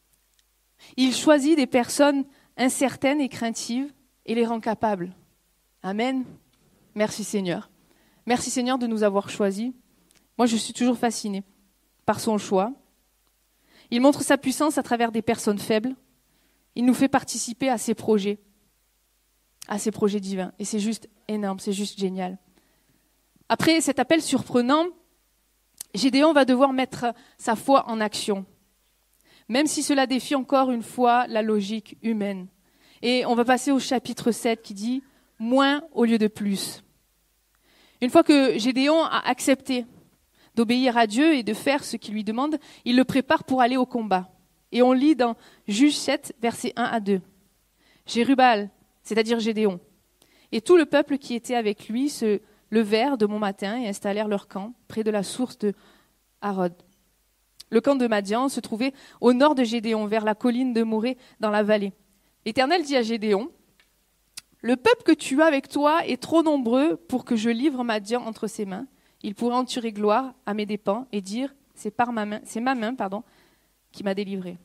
Il choisit des personnes incertaines et craintives et les rend capables. Amen. Merci Seigneur. Merci Seigneur de nous avoir choisis. Moi, je suis toujours fascinée par son choix. Il montre sa puissance à travers des personnes faibles. Il nous fait participer à ses projets divins. Et c'est juste énorme, c'est juste génial. Après cet appel surprenant, Gédéon va devoir mettre sa foi en action, même si cela défie encore une fois la logique humaine. Et on va passer au chapitre 7 qui dit « moins au lieu de plus ». Une fois que Gédéon a accepté d'obéir à Dieu et de faire ce qu'il lui demande, il le prépare pour aller au combat. Et on lit dans Juges 7, versets 1 à 2. Jérubal, c'est-à-dire Gédéon, et tout le peuple qui était avec lui se levèrent de bon matin et installèrent leur camp près de la source de Harod. Le camp de Madian se trouvait au nord de Gédéon, vers la colline de Morée dans la vallée. L'Éternel dit à Gédéon, « le peuple que tu as avec toi est trop nombreux pour que je livre Madian entre ses mains. Il pourrait en tirer gloire à mes dépens et dire, c'est ma main, qui m'a délivré.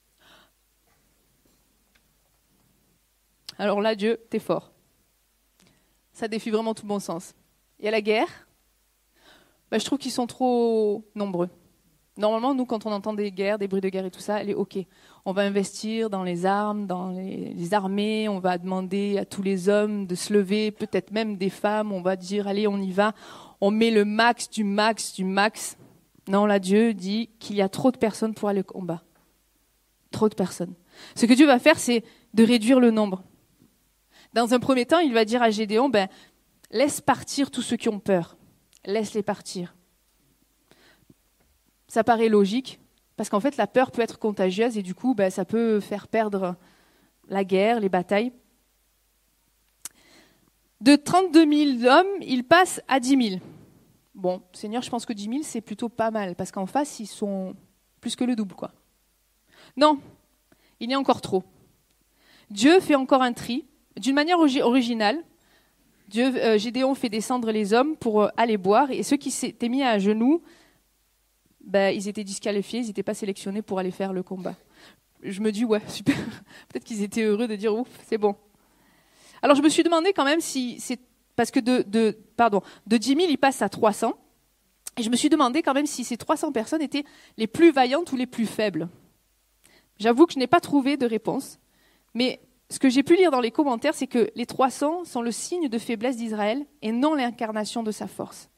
Alors là, Dieu, t'es fort. Ça défie vraiment tout bon sens. Il y a la guerre. Je trouve qu'ils sont trop nombreux. Normalement, nous, quand on entend des guerres, des bruits de guerre et tout ça, elle est OK. On va investir dans les armes, dans les armées, on va demander à tous les hommes de se lever, peut-être même des femmes, on va dire, allez, on y va. On met le max du max du max. Non, là, Dieu dit qu'il y a trop de personnes pour aller au combat. Trop de personnes. Ce que Dieu va faire, c'est de réduire le nombre. Dans un premier temps, il va dire à Gédéon, laisse partir tous ceux qui ont peur. Laisse-les partir. Ça paraît logique, parce qu'en fait, la peur peut être contagieuse et du coup, ça peut faire perdre la guerre, les batailles. De 32 000 hommes, il passe à 10 000. Bon, Seigneur, je pense que 10 000, c'est plutôt pas mal, parce qu'en face, ils sont plus que le double, quoi. Non, il y a encore trop. Dieu fait encore un tri, d'une manière originale. Gédéon fait descendre les hommes pour aller boire, et ceux qui s'étaient mis à genoux, ils étaient disqualifiés, ils n'étaient pas sélectionnés pour aller faire le combat. Je me dis, ouais, super, peut-être qu'ils étaient heureux de dire, ouf, c'est bon. Alors je me suis demandé quand même si c'est... Parce que de 10 000, il passe à 300. Et je me suis demandé quand même si ces 300 personnes étaient les plus vaillantes ou les plus faibles. J'avoue que je n'ai pas trouvé de réponse. Mais ce que j'ai pu lire dans les commentaires, c'est que les 300 sont le signe de faiblesse d'Israël et non l'incarnation de sa force.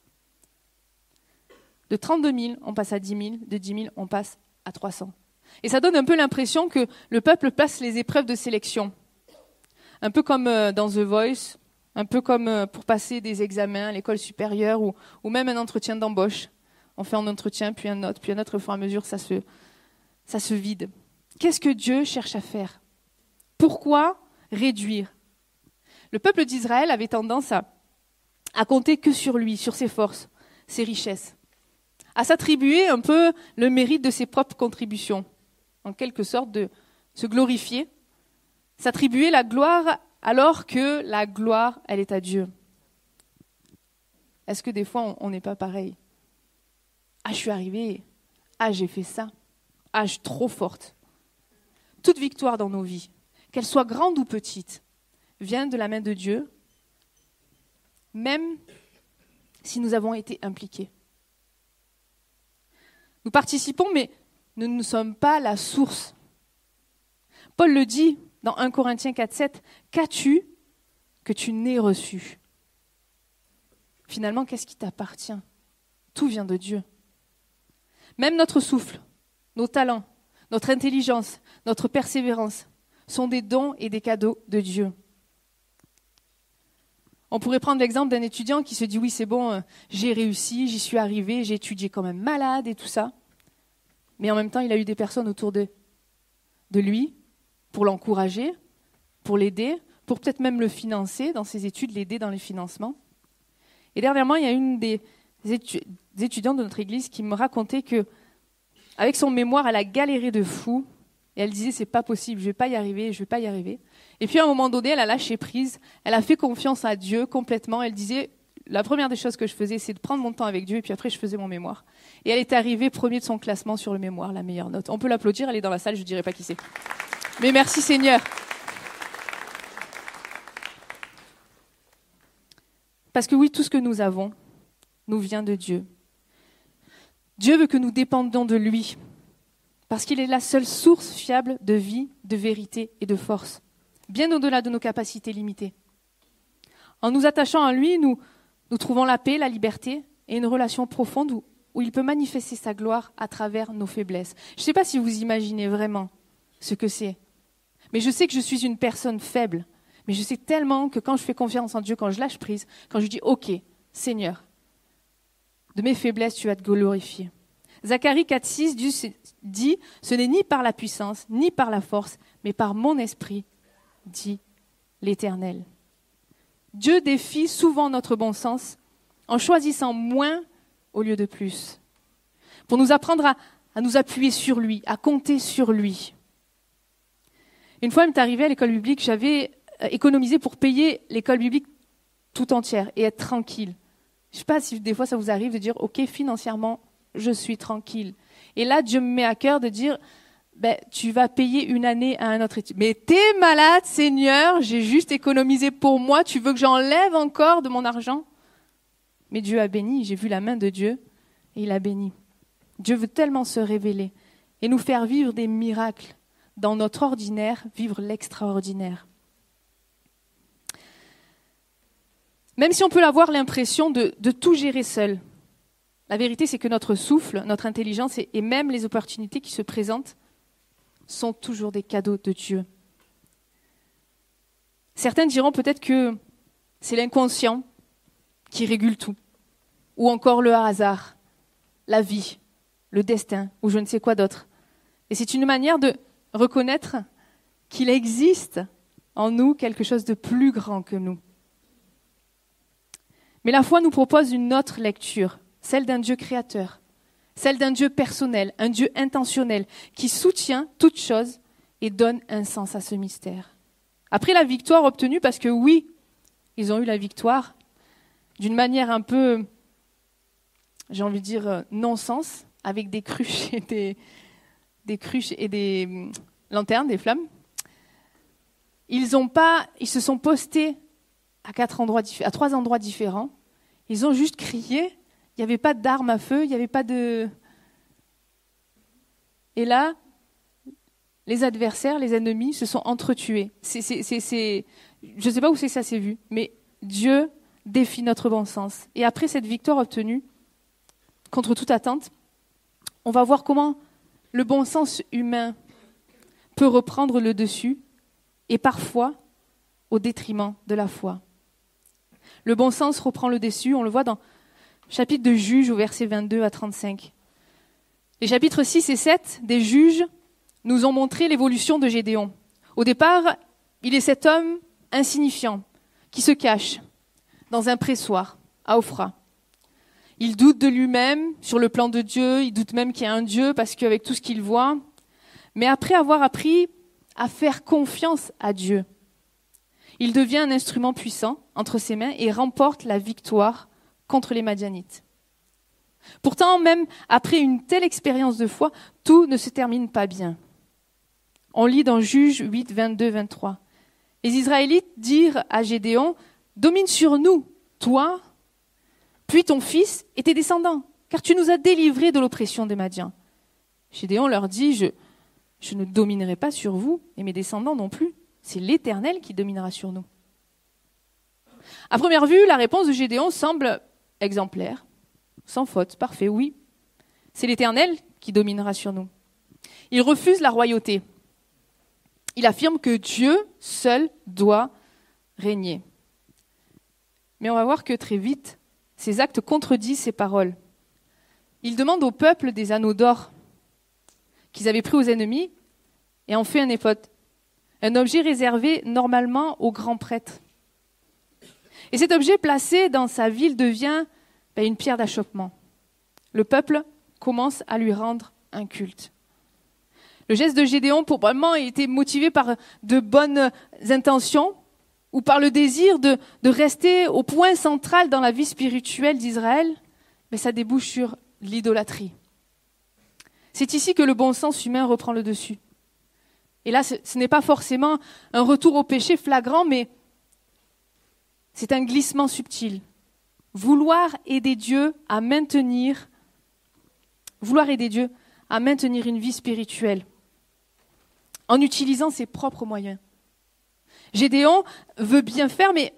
De 32 000, on passe à 10 000. De 10 000, on passe à 300. Et ça donne un peu l'impression que le peuple passe les épreuves de sélection. Un peu comme dans The Voice, un peu comme pour passer des examens à l'école supérieure ou même un entretien d'embauche. On fait un entretien, puis un autre, au fur et à mesure, ça se vide. Qu'est-ce que Dieu cherche à faire ? Pourquoi réduire ? Le peuple d'Israël avait tendance à compter que sur lui, sur ses forces, ses richesses, à s'attribuer un peu le mérite de ses propres contributions, en quelque sorte de se glorifier, s'attribuer la gloire alors que la gloire, elle est à Dieu. Est-ce que des fois, on n'est pas pareil ? Ah, je suis arrivée. Ah, j'ai fait ça. Ah, je suis trop forte. Toute victoire dans nos vies, qu'elle soit grande ou petite, vient de la main de Dieu, même si nous avons été impliqués. Nous participons, mais nous ne sommes pas la source. Paul le dit dans 1 Corinthiens 4,7, « Qu'as-tu que tu n'aies reçu ?» Finalement, qu'est-ce qui t'appartient ? Tout vient de Dieu. Même notre souffle, nos talents, notre intelligence, notre persévérance sont des dons et des cadeaux de Dieu. On pourrait prendre l'exemple d'un étudiant qui se dit « Oui, c'est bon, j'ai réussi, j'y suis arrivé, j'ai étudié quand même malade et tout ça. » Mais en même temps, il a eu des personnes autour de lui pour l'encourager, pour l'aider, pour peut-être même le financer dans ses études, l'aider dans les financements. Et dernièrement, il y a une des étudiantes de notre église qui me racontait que, avec son mémoire, elle a galéré de fou. Et elle disait, c'est pas possible, je vais pas y arriver. Et puis à un moment donné, elle a lâché prise, elle a fait confiance à Dieu complètement. Elle disait, la première des choses que je faisais, c'est de prendre mon temps avec Dieu, et puis après, je faisais mon mémoire. Et elle est arrivée premier de son classement sur le mémoire, la meilleure note. On peut l'applaudir, elle est dans la salle, je ne dirai pas qui c'est. Mais merci Seigneur. Parce que oui, tout ce que nous avons nous vient de Dieu. Dieu veut que nous dépendions de lui, parce qu'il est la seule source fiable de vie, de vérité et de force, bien au-delà de nos capacités limitées. En nous attachant à lui, nous trouvons la paix, la liberté et une relation profonde où il peut manifester sa gloire à travers nos faiblesses. Je ne sais pas si vous imaginez vraiment ce que c'est, mais je sais que je suis une personne faible, mais je sais tellement que quand je fais confiance en Dieu, quand je lâche prise, quand je dis « Ok, Seigneur, de mes faiblesses, tu vas te glorifier ». Zacharie 4,6 dit « Ce n'est ni par la puissance, ni par la force, mais par mon esprit, dit l'Éternel ». Dieu défie souvent notre bon sens en choisissant moins au lieu de plus, pour nous apprendre à nous appuyer sur lui, à compter sur lui. Une fois, il m'est arrivé à l'école biblique, j'avais économiser pour payer l'école biblique tout entière et être tranquille. Je ne sais pas si des fois ça vous arrive de dire, ok, financièrement, je suis tranquille. Et là, Dieu me met à cœur de dire, tu vas payer une année à un autre étudiant. Mais t'es malade, Seigneur, j'ai juste économisé pour moi, tu veux que j'enlève encore de mon argent? Mais Dieu a béni, j'ai vu la main de Dieu et il a béni. Dieu veut tellement se révéler et nous faire vivre des miracles. Dans notre ordinaire, vivre l'extraordinaire. Même si on peut avoir l'impression de tout gérer seul, la vérité c'est que notre souffle, notre intelligence et même les opportunités qui se présentent sont toujours des cadeaux de Dieu. Certains diront peut-être que c'est l'inconscient qui régule tout, ou encore le hasard, la vie, le destin, ou je ne sais quoi d'autre. Et c'est une manière de reconnaître qu'il existe en nous quelque chose de plus grand que nous. Mais la foi nous propose une autre lecture, celle d'un Dieu créateur, celle d'un Dieu personnel, un Dieu intentionnel, qui soutient toute chose et donne un sens à ce mystère. Après la victoire obtenue, parce que oui, ils ont eu la victoire, d'une manière un peu, j'ai envie de dire, non-sens, avec des cruches et des lanternes, des flammes. Ils se sont postés à 3 endroits différents. Ils ont juste crié. Il n'y avait pas d'armes à feu, il n'y avait pas de... Et là, les adversaires, les ennemis se sont entretués. Je ne sais pas où c'est que ça s'est vu, mais Dieu défie notre bon sens. Et après cette victoire obtenue, contre toute attente, on va voir comment le bon sens humain peut reprendre le dessus et parfois au détriment de la foi. Le bon sens reprend le dessus, on le voit dans le chapitre de Juges au verset 22 à 35. Les chapitres 6 et 7 des Juges nous ont montré l'évolution de Gédéon. Au départ, il est cet homme insignifiant qui se cache dans un pressoir à Ophrah. Il doute de lui-même sur le plan de Dieu, il doute même qu'il y a un Dieu parce qu'avec tout ce qu'il voit. Mais après avoir appris à faire confiance à Dieu, il devient un instrument puissant entre ses mains et remporte la victoire contre les Madianites. Pourtant, même après une telle expérience de foi, tout ne se termine pas bien. On lit dans Juges 8, 22, 23. Les Israélites dirent à Gédéon, « Domine sur nous, toi, puis ton fils et tes descendants, car tu nous as délivrés de l'oppression des Madians. » Gédéon leur dit, je ne dominerai pas sur vous et mes descendants non plus. C'est l'Éternel qui dominera sur nous. À première vue, la réponse de Gédéon semble exemplaire, sans faute, parfait, oui. C'est l'Éternel qui dominera sur nous. Il refuse la royauté. Il affirme que Dieu seul doit régner. Mais on va voir que très vite, ses actes contredisent ses paroles. Il demande au peuple des anneaux d'or qu'ils avaient pris aux ennemis et en fait un éphod, un objet réservé normalement aux grands prêtres. Et cet objet placé dans sa ville devient une pierre d'achoppement. Le peuple commence à lui rendre un culte. Le geste de Gédéon, probablement, était motivé par de bonnes intentions ou par le désir de rester au point central dans la vie spirituelle d'Israël, mais ça débouche sur l'idolâtrie. C'est ici que le bon sens humain reprend le dessus. Et là, ce n'est pas forcément un retour au péché flagrant, mais c'est un glissement subtil. Vouloir aider Dieu à maintenir une vie spirituelle en utilisant ses propres moyens. Gédéon veut bien faire, mais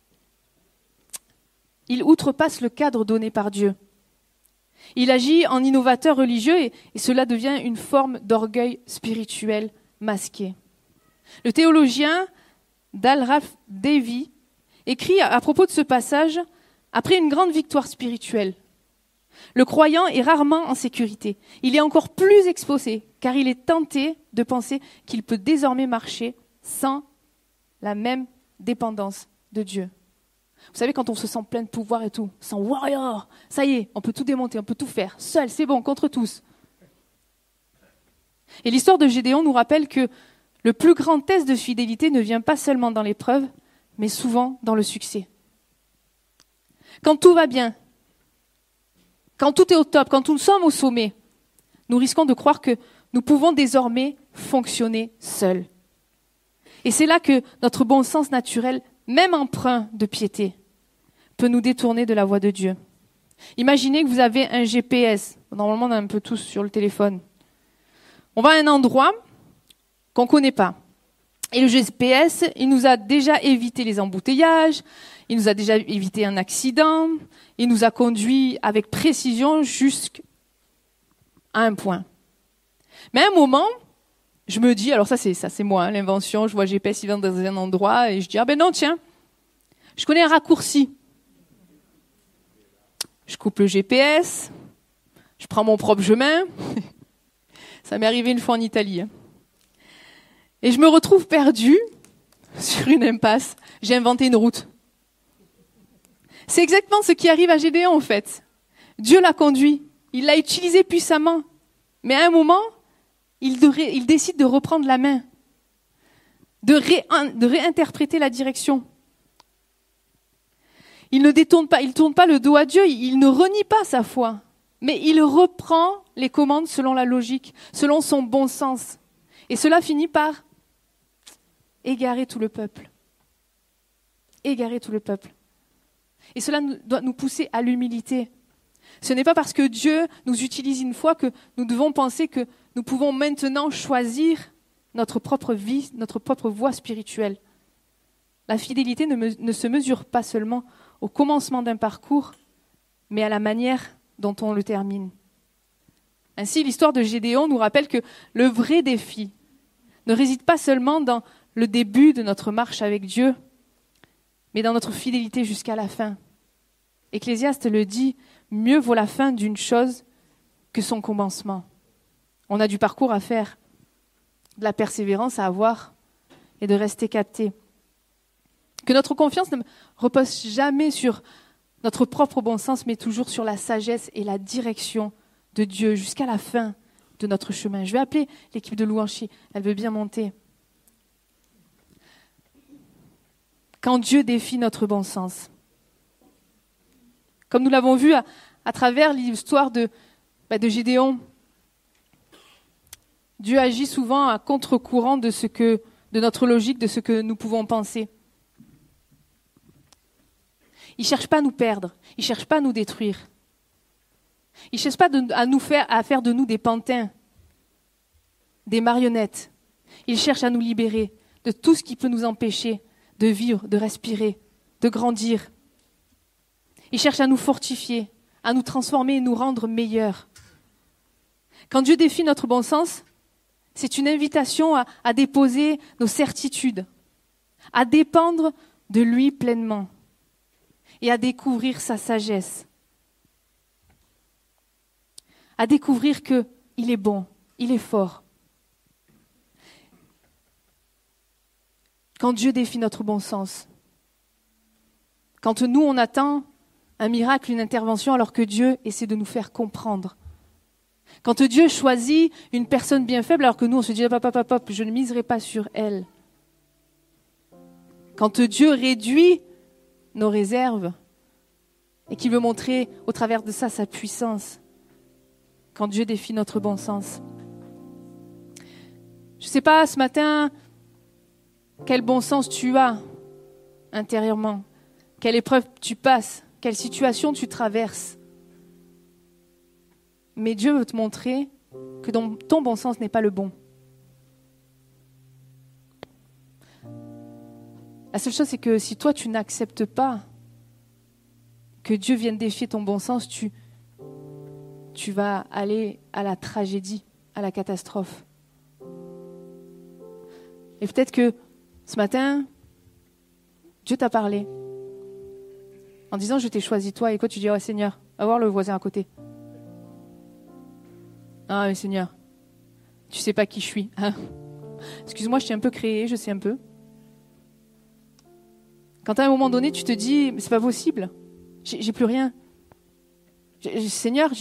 il outrepasse le cadre donné par Dieu. Il agit en innovateur religieux et cela devient une forme d'orgueil spirituel masqué. Le théologien Dalraf Davy écrit à propos de ce passage, après une grande victoire spirituelle, le croyant est rarement en sécurité. Il est encore plus exposé, car il est tenté de penser qu'il peut désormais marcher sans la même dépendance de Dieu. Vous savez, quand on se sent plein de pouvoir et tout, sans warrior, ça y est, on peut tout démonter, on peut tout faire, seul, c'est bon, contre tous. Et l'histoire de Gédéon nous rappelle que Le plus grand test de fidélité ne vient pas seulement dans l'épreuve, mais souvent dans le succès. Quand tout va bien, quand tout est au top, quand nous sommes au sommet, nous risquons de croire que nous pouvons désormais fonctionner seuls. Et c'est là que notre bon sens naturel, même empreint de piété, peut nous détourner de la voie de Dieu. Imaginez que vous avez un GPS. Normalement, on a un peu tous sur le téléphone. On va à un endroit qu'on ne connaît pas. Et le GPS, il nous a déjà évité les embouteillages, il nous a déjà évité un accident, il nous a conduit avec précision jusqu'à un point. Mais à un moment, je me dis, alors ça c'est moi, hein, l'invention, je vois le GPS, il vient dans un endroit, et je dis, ah ben non, tiens, je connais un raccourci. Je coupe le GPS, je prends mon propre chemin. Ça m'est arrivé une fois en Italie. Et je me retrouve perdue sur une impasse. J'ai inventé une route. C'est exactement ce qui arrive à Gédéon, en fait. Dieu l'a conduit. Il l'a utilisé puissamment. Mais à un moment, il décide de reprendre la main, de réinterpréter la direction. Il ne tourne pas le dos à Dieu, il ne renie pas sa foi, mais il reprend les commandes selon la logique, selon son bon sens. Et cela finit par égarer tout le peuple. Égarer tout le peuple. Et cela doit nous pousser à l'humilité. Ce n'est pas parce que Dieu nous utilise une fois que nous devons penser que nous pouvons maintenant choisir notre propre vie, notre propre voie spirituelle. La fidélité ne se mesure pas seulement au commencement d'un parcours, mais à la manière dont on le termine. Ainsi, l'histoire de Gédéon nous rappelle que le vrai défi ne réside pas seulement dans le début de notre marche avec Dieu, mais dans notre fidélité jusqu'à la fin. Ecclésiaste le dit, mieux vaut la fin d'une chose que son commencement. On a du parcours à faire, de la persévérance à avoir et de rester capté. Que notre confiance ne repose jamais sur notre propre bon sens, mais toujours sur la sagesse et la direction de Dieu jusqu'à la fin de notre chemin. Je vais appeler l'équipe de louange, elle veut bien monter. Quand Dieu défie notre bon sens. Comme nous l'avons vu à travers l'histoire de Gédéon, Dieu agit souvent à contre-courant de notre logique, de ce que nous pouvons penser. Il ne cherche pas à nous perdre, il ne cherche pas à nous détruire. Il ne cherche pas à faire de nous des pantins, des marionnettes. Il cherche à nous libérer de tout ce qui peut nous empêcher de vivre, de respirer, de grandir. Il cherche à nous fortifier, à nous transformer et nous rendre meilleurs. Quand Dieu défie notre bon sens, c'est une invitation à déposer nos certitudes, à dépendre de lui pleinement et à découvrir sa sagesse, à découvrir qu'il est bon, il est fort. Quand Dieu défie notre bon sens, quand nous on attend un miracle, une intervention, alors que Dieu essaie de nous faire comprendre. Quand Dieu choisit une personne bien faible, alors que nous on se dit hop, je ne miserai pas sur elle. Quand Dieu réduit nos réserves et qu'il veut montrer au travers de ça sa puissance. Quand Dieu défie notre bon sens. Je ne sais pas ce matin quel bon sens tu as intérieurement, quelle épreuve tu passes, quelle situation tu traverses. Mais Dieu veut te montrer que ton bon sens n'est pas le bon. La seule chose, c'est que si toi, tu n'acceptes pas que Dieu vienne défier ton bon sens, tu vas aller à la tragédie, à la catastrophe. Et peut-être que ce matin, Dieu t'a parlé en disant « Je t'ai choisi toi ». Et quoi, tu dis « Oh Seigneur, va voir le voisin à côté ». Ah mais Seigneur, tu sais pas qui je suis. Hein. Excuse-moi, je t'ai un peu créé, je sais un peu. Quand à un moment donné, tu te dis, mais c'est pas possible, j'ai plus rien. Seigneur,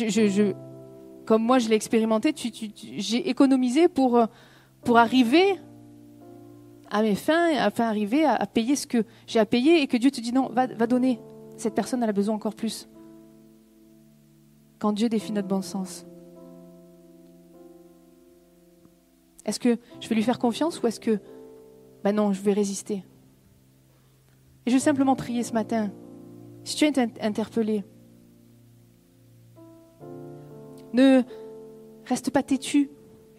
comme moi je l'ai expérimenté, j'ai économisé pour arriver à mes fins, afin d'arriver à payer ce que j'ai à payer, et que Dieu te dit non, va donner. Cette personne, elle a besoin encore plus. Quand Dieu défie notre bon sens. Est-ce que je vais lui faire confiance ou est-ce que, non, je vais résister? Et je veux simplement prier ce matin. Si tu as été interpellé, ne reste pas têtu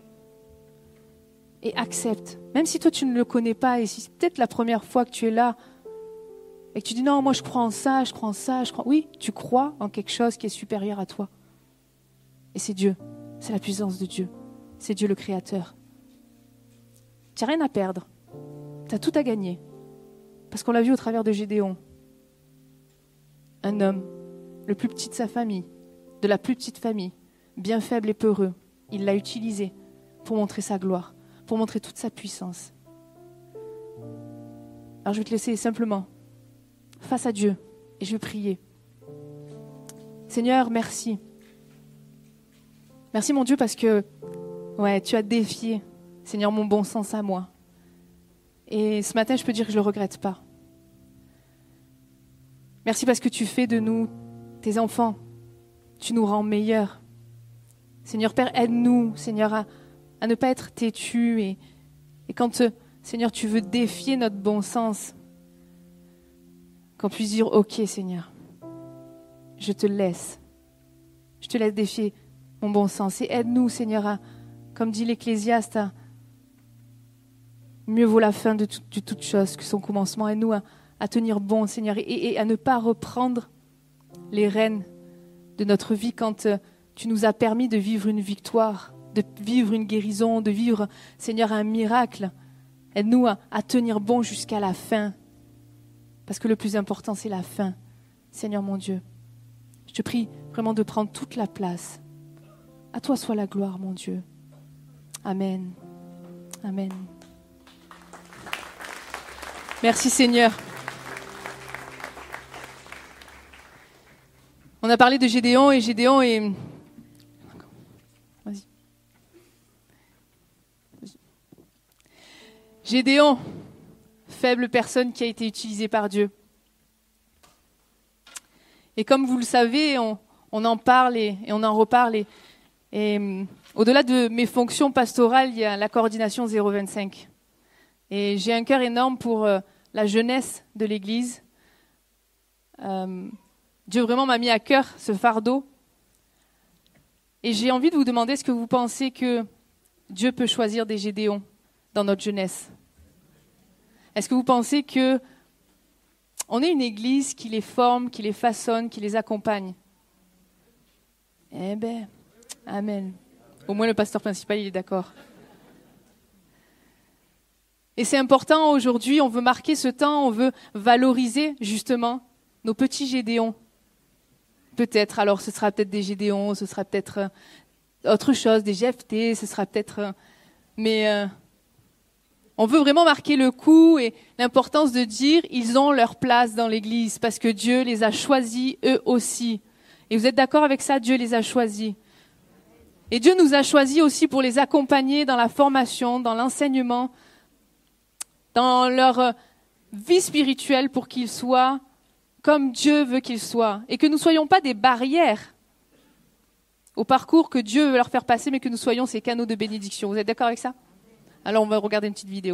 et accepte. Même si toi tu ne le connais pas et si c'est peut-être la première fois que tu es là et que tu dis non, moi je crois en ça, je crois en ça, je crois... Oui, tu crois en quelque chose qui est supérieur à toi. Et c'est Dieu, c'est la puissance de Dieu, c'est Dieu le Créateur. Tu n'as rien à perdre, tu as tout à gagner. Parce qu'on l'a vu au travers de Gédéon. Un homme, le plus petit de sa famille, de la plus petite famille, bien faible et peureux, il l'a utilisé pour montrer sa gloire, pour montrer toute sa puissance. Alors je vais te laisser simplement face à Dieu et je vais prier. Seigneur, merci. Merci mon Dieu parce que tu as défié, Seigneur, mon bon sens à moi. Et ce matin, je peux dire que je ne le regrette pas. Merci parce que tu fais de nous tes enfants. Tu nous rends meilleurs. Seigneur Père, aide-nous, Seigneur, à ne pas être têtus. Et quand, Seigneur, tu veux défier notre bon sens, qu'on puisse dire, ok, Seigneur, je te laisse. Je te laisse défier mon bon sens. Et aide-nous, Seigneur, comme dit l'Ecclésiaste, mieux vaut la fin de toute chose que son commencement. Aide-nous à tenir bon, Seigneur, et à ne pas reprendre les rênes de notre vie quand tu nous as permis de vivre une victoire, de vivre une guérison, de vivre, Seigneur, un miracle. Aide-nous à tenir bon jusqu'à la fin. Parce que le plus important, c'est la fin. Seigneur mon Dieu, je te prie vraiment de prendre toute la place. À toi soit la gloire, mon Dieu. Amen. Amen. Merci Seigneur. On a parlé de Gédéon et Vas-y. Gédéon, faible personne qui a été utilisée par Dieu. Et comme vous le savez, on en parle et on en reparle. Et au-delà de mes fonctions pastorales, il y a la coordination 025. Et j'ai un cœur énorme pour la jeunesse de l'Église. Dieu vraiment m'a mis à cœur ce fardeau. Et j'ai envie de vous demander, est-ce que vous pensez que Dieu peut choisir des Gédéons dans notre jeunesse? Est-ce que vous pensez que on est une Église qui les forme, qui les façonne, qui les accompagne? Eh bien, amen. Au moins le pasteur principal, il est d'accord. Et c'est important aujourd'hui, on veut marquer ce temps, on veut valoriser justement nos petits Gédéons. Peut-être, alors ce sera peut-être des Gédéons, ce sera peut-être autre chose, des Jephté, ce sera peut-être... Mais on veut vraiment marquer le coup et l'importance de dire ils ont leur place dans l'Église parce que Dieu les a choisis eux aussi. Et vous êtes d'accord avec ça? Dieu les a choisis. Et Dieu nous a choisis aussi pour les accompagner dans la formation, dans l'enseignement, dans leur vie spirituelle pour qu'ils soient comme Dieu veut qu'ils soient. Et que nous ne soyons pas des barrières au parcours que Dieu veut leur faire passer, mais que nous soyons ces canaux de bénédiction. Vous êtes d'accord avec ça? Alors on va regarder une petite vidéo.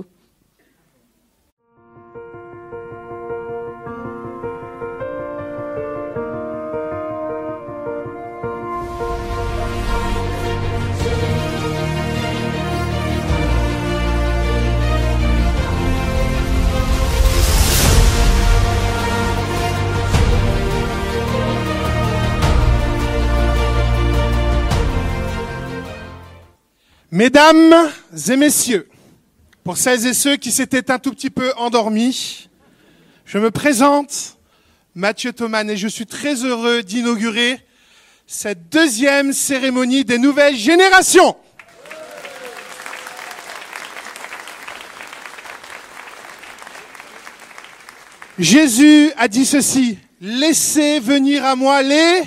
Mesdames et messieurs, pour celles et ceux qui s'étaient un tout petit peu endormis, je me présente, Mathieu Thoman, et je suis très heureux d'inaugurer cette deuxième cérémonie des nouvelles générations. Jésus a dit ceci, « Laissez venir à moi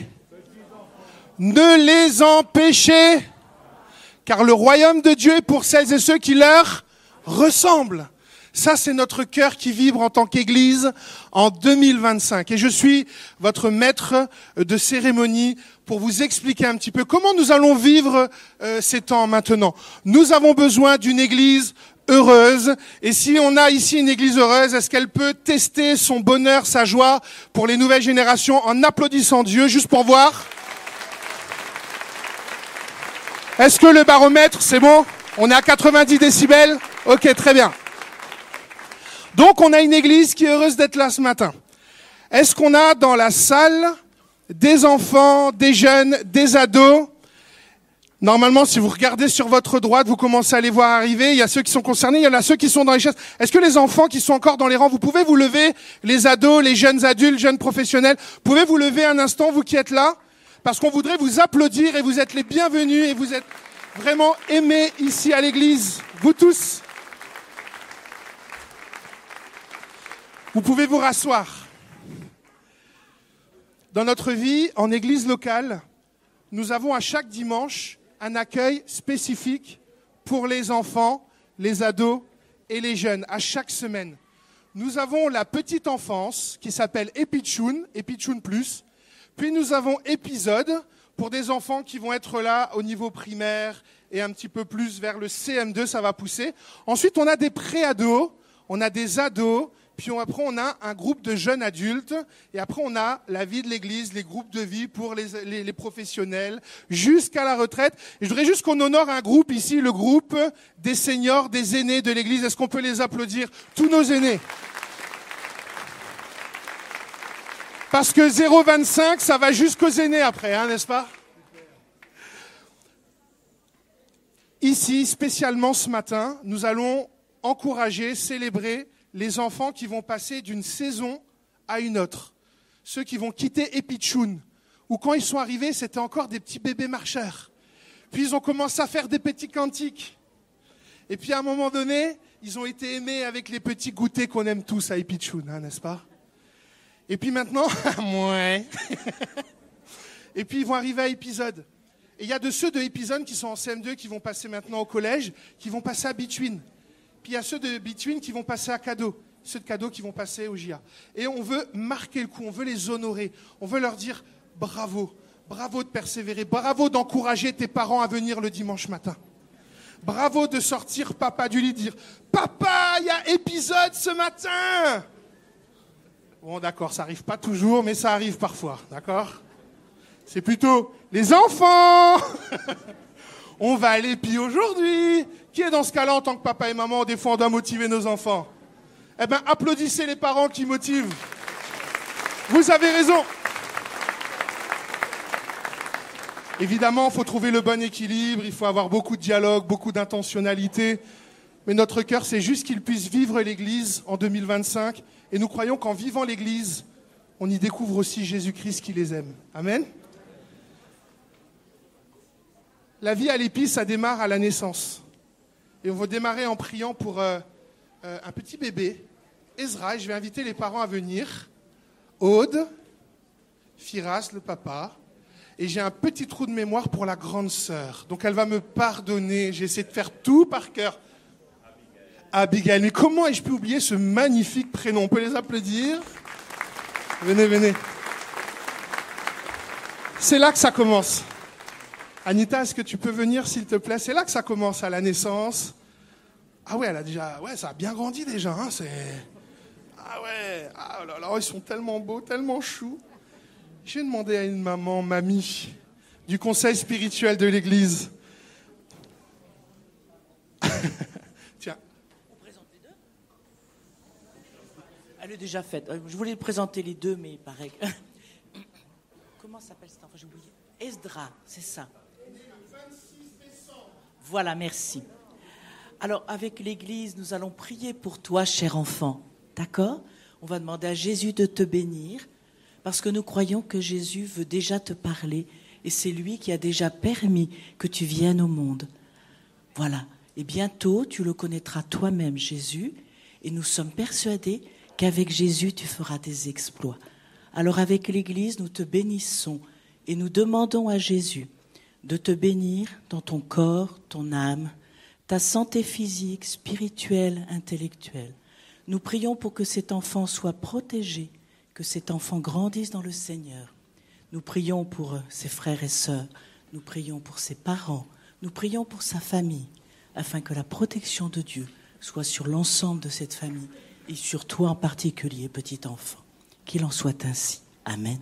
ne les empêchez, car le royaume de Dieu est pour celles et ceux qui leur ressemblent. » Ça, c'est notre cœur qui vibre en tant qu'Église en 2025. Et je suis votre maître de cérémonie pour vous expliquer un petit peu comment nous allons vivre ces temps maintenant. Nous avons besoin d'une Église heureuse. Et si on a ici une Église heureuse, est-ce qu'elle peut tester son bonheur, sa joie pour les nouvelles générations en applaudissant Dieu, juste pour voir? Est-ce que le baromètre, c'est bon? On est à 90 décibels? Ok, très bien. Donc, on a une église qui est heureuse d'être là ce matin. Est-ce qu'on a dans la salle des enfants, des jeunes, des ados? Normalement, si vous regardez sur votre droite, vous commencez à les voir arriver. Il y a ceux qui sont concernés, il y en a ceux qui sont dans les chaises. Est-ce que les enfants qui sont encore dans les rangs, vous pouvez vous lever? Les ados, les jeunes adultes, jeunes professionnels, pouvez vous lever un instant, vous qui êtes là? Parce qu'on voudrait vous applaudir et vous êtes les bienvenus et vous êtes vraiment aimés ici à l'église. Vous tous. Vous pouvez vous rasseoir. Dans notre vie, en église locale, nous avons à chaque dimanche un accueil spécifique pour les enfants, les ados et les jeunes, à chaque semaine. Nous avons la petite enfance qui s'appelle Epitchoun Plus. Puis nous avons Épisode pour des enfants qui vont être là au niveau primaire et un petit peu plus vers le CM2, ça va pousser. Ensuite, on a des pré-ados, on a des ados. Puis après, on a un groupe de jeunes adultes. Et après, on a la vie de l'église, les groupes de vie pour les professionnels, jusqu'à la retraite. Et je voudrais juste qu'on honore un groupe ici, le groupe des seniors, des aînés de l'église. Est-ce qu'on peut les applaudir? Tous nos aînés. Parce que 0,25, ça va jusqu'aux aînés après, hein, n'est-ce pas? Ici, spécialement ce matin, nous allons encourager, célébrer les enfants qui vont passer d'une saison à une autre. Ceux qui vont quitter Epitchoun, où quand ils sont arrivés, c'était encore des petits bébés marcheurs. Puis ils ont commencé à faire des petits cantiques. Et puis à un moment donné, ils ont été aimés avec les petits goûters qu'on aime tous à Epitchoun, hein, n'est-ce pas? Et puis maintenant, ouais. Et puis ils vont arriver à Épisode. Et il y a de ceux de Épisode qui sont en CM2, qui vont passer maintenant au collège, qui vont passer à Between. Puis il y a ceux de Between qui vont passer à Cadeau, ceux de Cadeau qui vont passer au JA. Et on veut marquer le coup, on veut les honorer, on veut leur dire bravo, bravo de persévérer, bravo d'encourager tes parents à venir le dimanche matin. Bravo de sortir papa du lit, de dire papa, il y a Épisode ce matin. Bon d'accord, ça arrive pas toujours, mais ça arrive parfois, d'accord? C'est plutôt les enfants. On va à l'épi aujourd'hui. Qui est dans ce cas-là en tant que papa et maman? Des fois, on doit motiver nos enfants. Eh bien, applaudissez les parents qui motivent. Vous avez raison. Évidemment, il faut trouver le bon équilibre. Il faut avoir beaucoup de dialogue, beaucoup d'intentionnalité. Mais notre cœur, c'est juste qu'ils puissent vivre l'Église en 2025. Et nous croyons qu'en vivant l'Église, on y découvre aussi Jésus-Christ qui les aime. Amen. La vie à l'épi, ça démarre à la naissance. Et on va démarrer en priant pour un petit bébé, Ezra. Et je vais inviter les parents à venir. Aude, Firas, le papa. Et j'ai un petit trou de mémoire pour la grande sœur. Donc elle va me pardonner. J'ai essayé de faire tout par cœur. Abigail. Mais comment ai-je pu oublier ce magnifique prénom? On peut les applaudir? Venez, venez. C'est là que ça commence. Anita, est-ce que tu peux venir, s'il te plaît? C'est là que ça commence, à la naissance. Ah ouais, elle a déjà... Ouais, ça a bien grandi déjà, hein, c'est... Ah ouais, ah là là, ils sont tellement beaux, tellement choux. J'ai demandé à une maman, mamie, du conseil spirituel de l'Église. Tiens. On présente les deux? Elle est déjà faite. Je voulais présenter les deux, mais il paraît que... Comment s'appelle cet enfant? J'ai oublié. Esdra, c'est ça. Voilà, merci. Alors, avec l'Église, nous allons prier pour toi, cher enfant. D'accord? On va demander à Jésus de te bénir, parce que nous croyons que Jésus veut déjà te parler, et c'est lui qui a déjà permis que tu viennes au monde. Voilà. Et bientôt, tu le connaîtras toi-même, Jésus, et nous sommes persuadés qu'avec Jésus, tu feras des exploits. Alors, avec l'Église, nous te bénissons, et nous demandons à Jésus de te bénir dans ton corps, ton âme, ta santé physique, spirituelle, intellectuelle. Nous prions pour que cet enfant soit protégé, que cet enfant grandisse dans le Seigneur. Nous prions pour ses frères et sœurs, nous prions pour ses parents, nous prions pour sa famille, afin que la protection de Dieu soit sur l'ensemble de cette famille et sur toi en particulier, petit enfant. Qu'il en soit ainsi. Amen.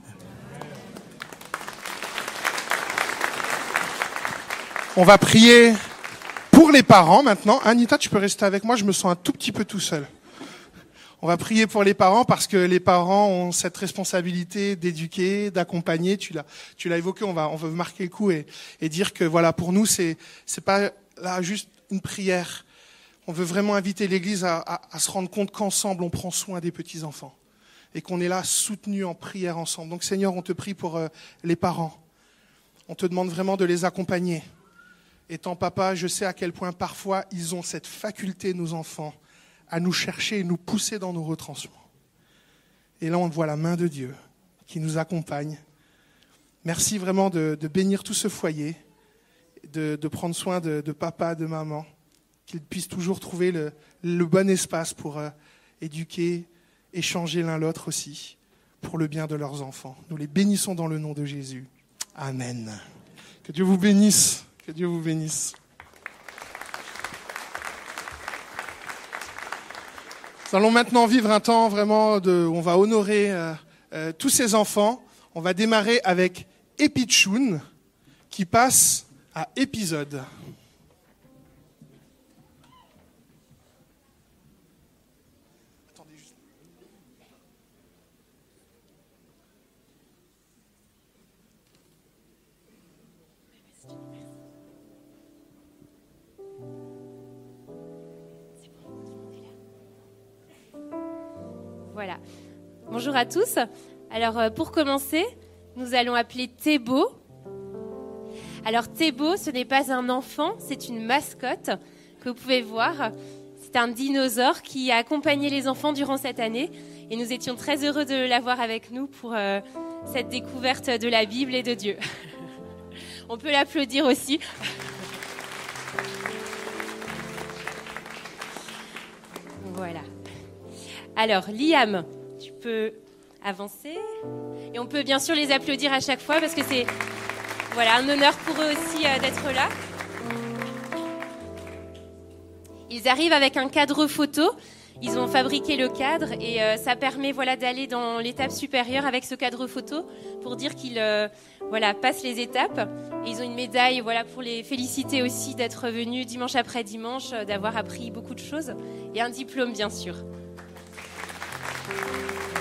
On va prier pour les parents maintenant. Anita, tu peux rester avec moi, je me sens un tout petit peu tout seul. On va prier pour les parents parce que les parents ont cette responsabilité d'éduquer, d'accompagner. Tu l'as évoqué, on veut marquer le coup et dire que voilà, pour nous, c'est pas là juste une prière. On veut vraiment inviter l'Église à se rendre compte qu'ensemble, on prend soin des petits-enfants et qu'on est là soutenus en prière ensemble. Donc Seigneur, on te prie pour les parents. On te demande vraiment de les accompagner. Étant papa, je sais à quel point parfois ils ont cette faculté, nos enfants, à nous chercher et nous pousser dans nos retranchements. Et là, on voit la main de Dieu qui nous accompagne. Merci vraiment de bénir tout ce foyer, de prendre soin de papa, de maman, qu'ils puissent toujours trouver le bon espace pour éduquer, échanger l'un l'autre aussi, pour le bien de leurs enfants. Nous les bénissons dans le nom de Jésus. Amen. Que Dieu vous bénisse. Que Dieu vous bénisse. Nous allons maintenant vivre un temps vraiment où on va honorer tous ces enfants. On va démarrer avec Epitchoun qui passe à épisode. Voilà. Bonjour à tous. Alors, pour commencer, nous allons appeler Thébo. Alors, Thébo, ce n'est pas un enfant, c'est une mascotte que vous pouvez voir. C'est un dinosaure qui a accompagné les enfants durant cette année. Et nous étions très heureux de l'avoir avec nous pour cette découverte de la Bible et de Dieu. On peut l'applaudir aussi. Voilà. Alors, Liam, tu peux avancer. Et on peut bien sûr les applaudir à chaque fois parce que c'est un honneur pour eux aussi d'être là. Ils arrivent avec un cadre photo. Ils ont fabriqué le cadre et ça permet d'aller dans l'étape supérieure avec ce cadre photo pour dire qu'ils passent les étapes. Et ils ont une médaille pour les féliciter aussi d'être venus dimanche après dimanche, d'avoir appris beaucoup de choses. Et un diplôme, bien sûr. Alia ?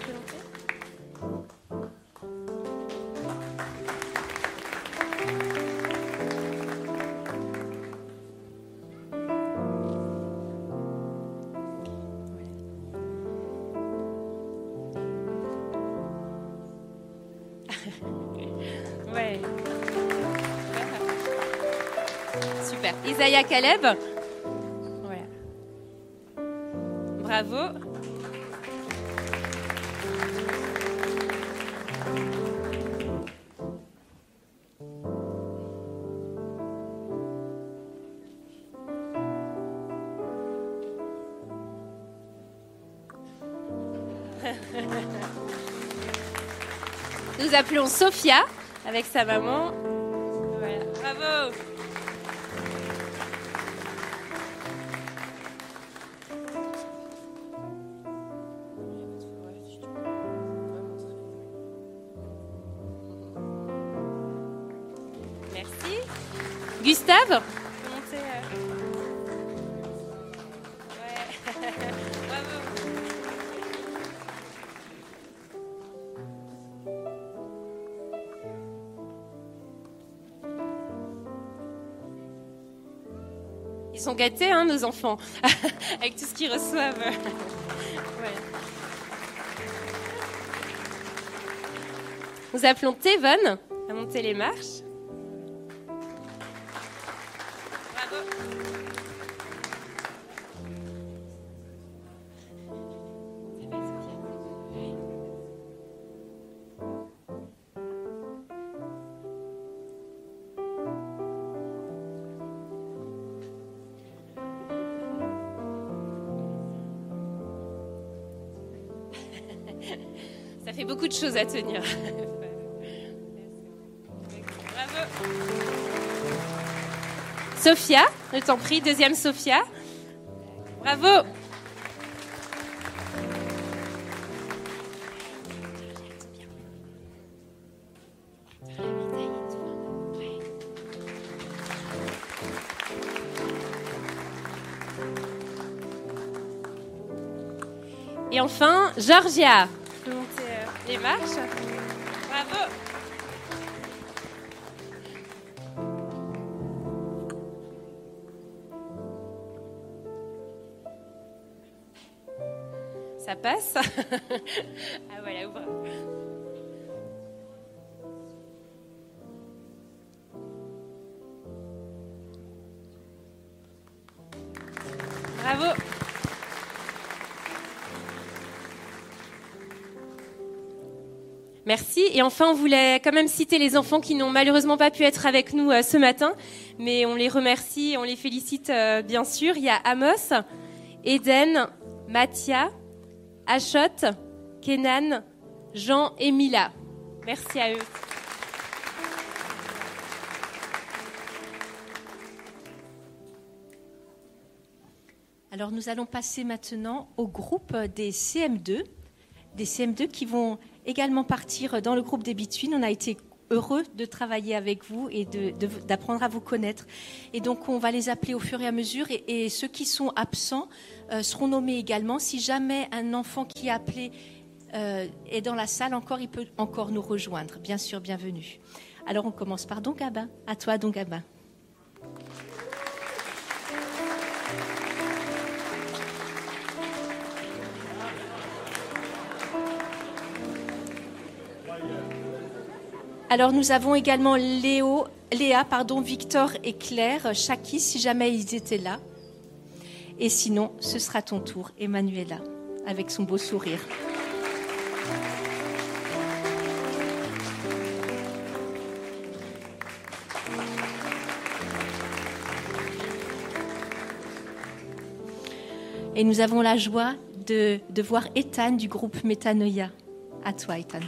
Ouais. Super. Isaiah Caleb. Voilà. Bravo. Nous appelons Sophia avec sa maman. Voilà. Bravo. Merci. Gustave. Ouais. Bravo. Ils sont gâtés, nos enfants, avec tout ce qu'ils reçoivent. Voilà. Nous appelons Thévon à monter les marches. Bravo. fait beaucoup de choses à tenir. Bravo. Sophia, je t'en prie, deuxième Sophia. Bravo. Et enfin, Georgia. Je peux monter les marches. Bravo. Ça passe. Ah voilà, ouvre. Bravo. Merci. Et enfin, on voulait quand même citer les enfants qui n'ont malheureusement pas pu être avec nous ce matin, mais on les remercie et on les félicite bien sûr. Il y a Amos, Eden, Mathia, Ashot, Kenan, Jean et Mila. Merci à eux. Alors nous allons passer maintenant au groupe des CM2. Des CM2 qui vont également partir dans le groupe des Between. On a été heureux de travailler avec vous et d'apprendre à vous connaître. Et donc on va les appeler au fur et à mesure et ceux qui sont absents seront nommés également. Si jamais un enfant qui est appelé est dans la salle encore, il peut encore nous rejoindre. Bien sûr, bienvenue. Alors on commence par Dongaba. À toi Dongaba. Alors nous avons également Léa, Victor et Claire, Chaki, si jamais ils étaient là. Et sinon, ce sera ton tour, Emmanuela, avec son beau sourire. Et nous avons la joie de voir Ethan du groupe Métanoïa. À toi, Ethan.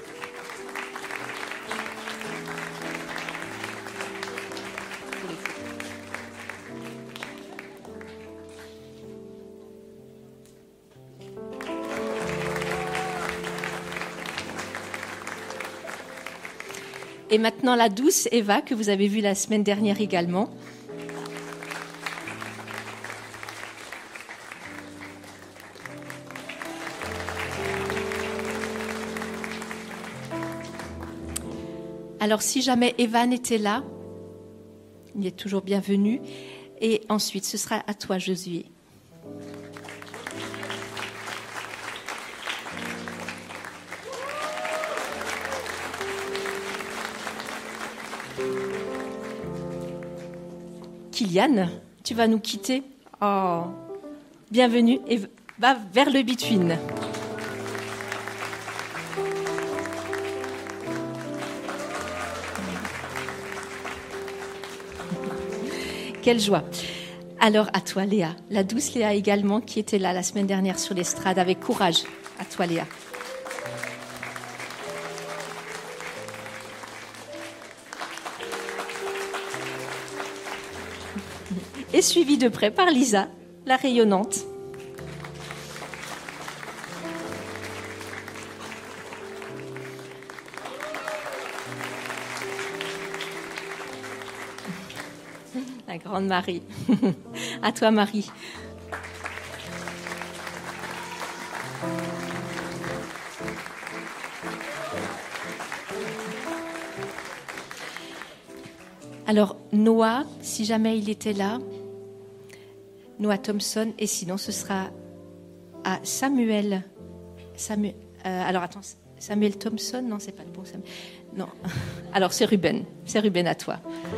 Et maintenant la douce Eva, que vous avez vue la semaine dernière également. Alors si jamais Evan était là, il est toujours bienvenu. Et ensuite, ce sera à toi, Josué. Kylian, tu vas nous quitter. Oh, bienvenue et va vers le Between. Quelle joie. Alors à toi Léa, la douce Léa également qui était là la semaine dernière sur l'estrade avec courage. À toi Léa. Et suivie de près par Lisa, la rayonnante. La grande Marie. À toi Marie. Alors Noah, si jamais il était là, Noah Thompson, et sinon ce sera à Samuel. Alors attends, Samuel Thompson, non, c'est pas le bon Samuel. Non, alors c'est Ruben à toi.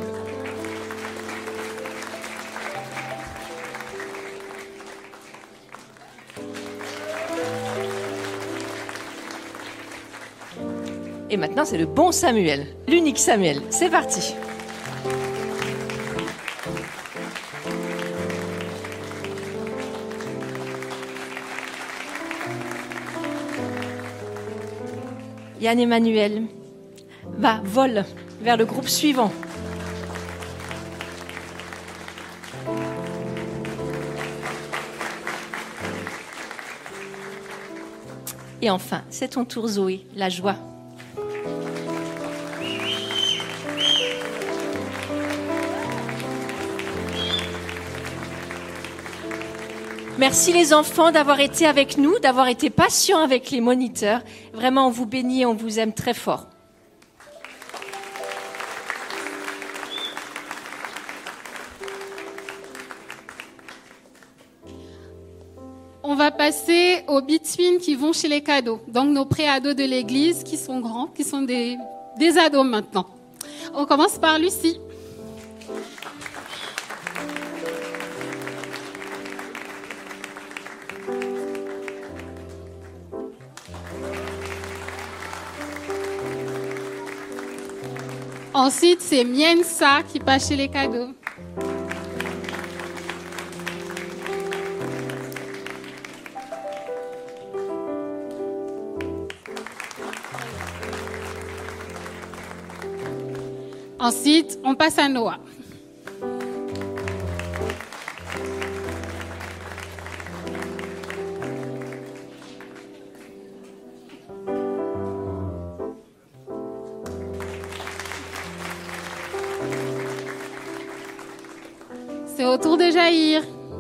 Et maintenant c'est le bon Samuel, l'unique Samuel. C'est parti. Yann Emmanuel, vole vers le groupe suivant. Et enfin, c'est ton tour Zoé, la joie. Merci les enfants d'avoir été avec nous, d'avoir été patients avec les moniteurs. Vraiment, on vous bénit et on vous aime très fort. On va passer aux between qui vont chez les cadeaux. Donc nos pré-ados de l'église qui sont grands, qui sont des ados maintenant. On commence par Lucie. Ensuite, c'est Miensa qui passe chez les cadeaux. Ensuite, on passe à Noah. C'est au tour de Jaïr.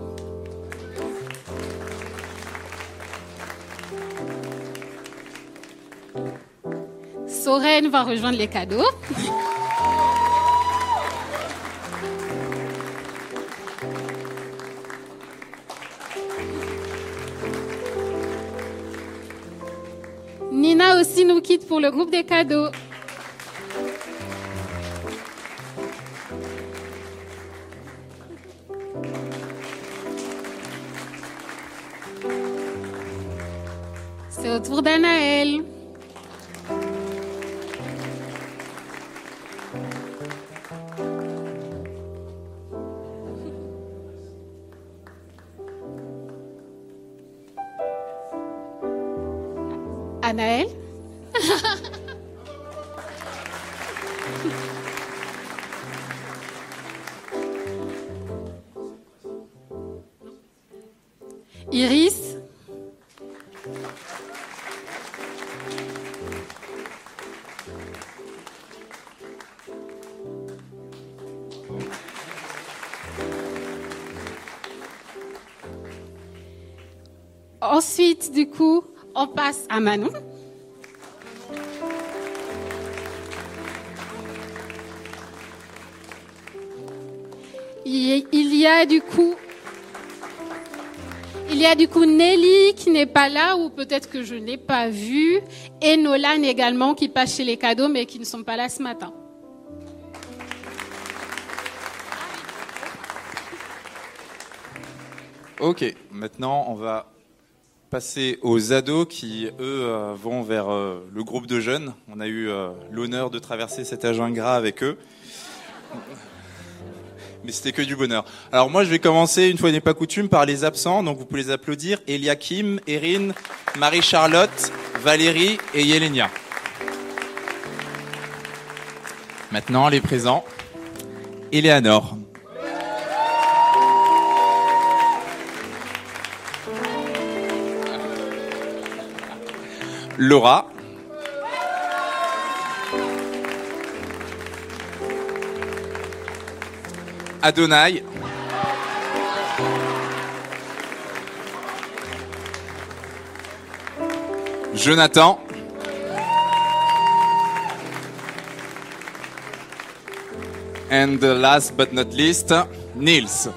Soren va rejoindre les cadeaux. Nina aussi nous quitte pour le groupe des cadeaux. C'est au tour d'Anaël. Anaël. Iris. Ensuite, du coup, on passe à Manon. Il y a du coup Nelly qui n'est pas là ou peut-être que je n'ai pas vu et Nolan également qui passe chez les cadeaux mais qui ne sont pas là ce matin. Ok, maintenant on va passer aux ados qui, eux, vont vers le groupe de jeunes. On a eu l'honneur de traverser cet âge ingrat avec eux. Mais c'était que du bonheur. Alors moi, je vais commencer, une fois n'est pas coutume, par les absents. Donc vous pouvez les applaudir. Eliakim, Erin, Marie-Charlotte, Valérie et Yelenia. Maintenant, les présents. Éléanor. Laura. Adonai. Jonathan. And last but not least, Niels.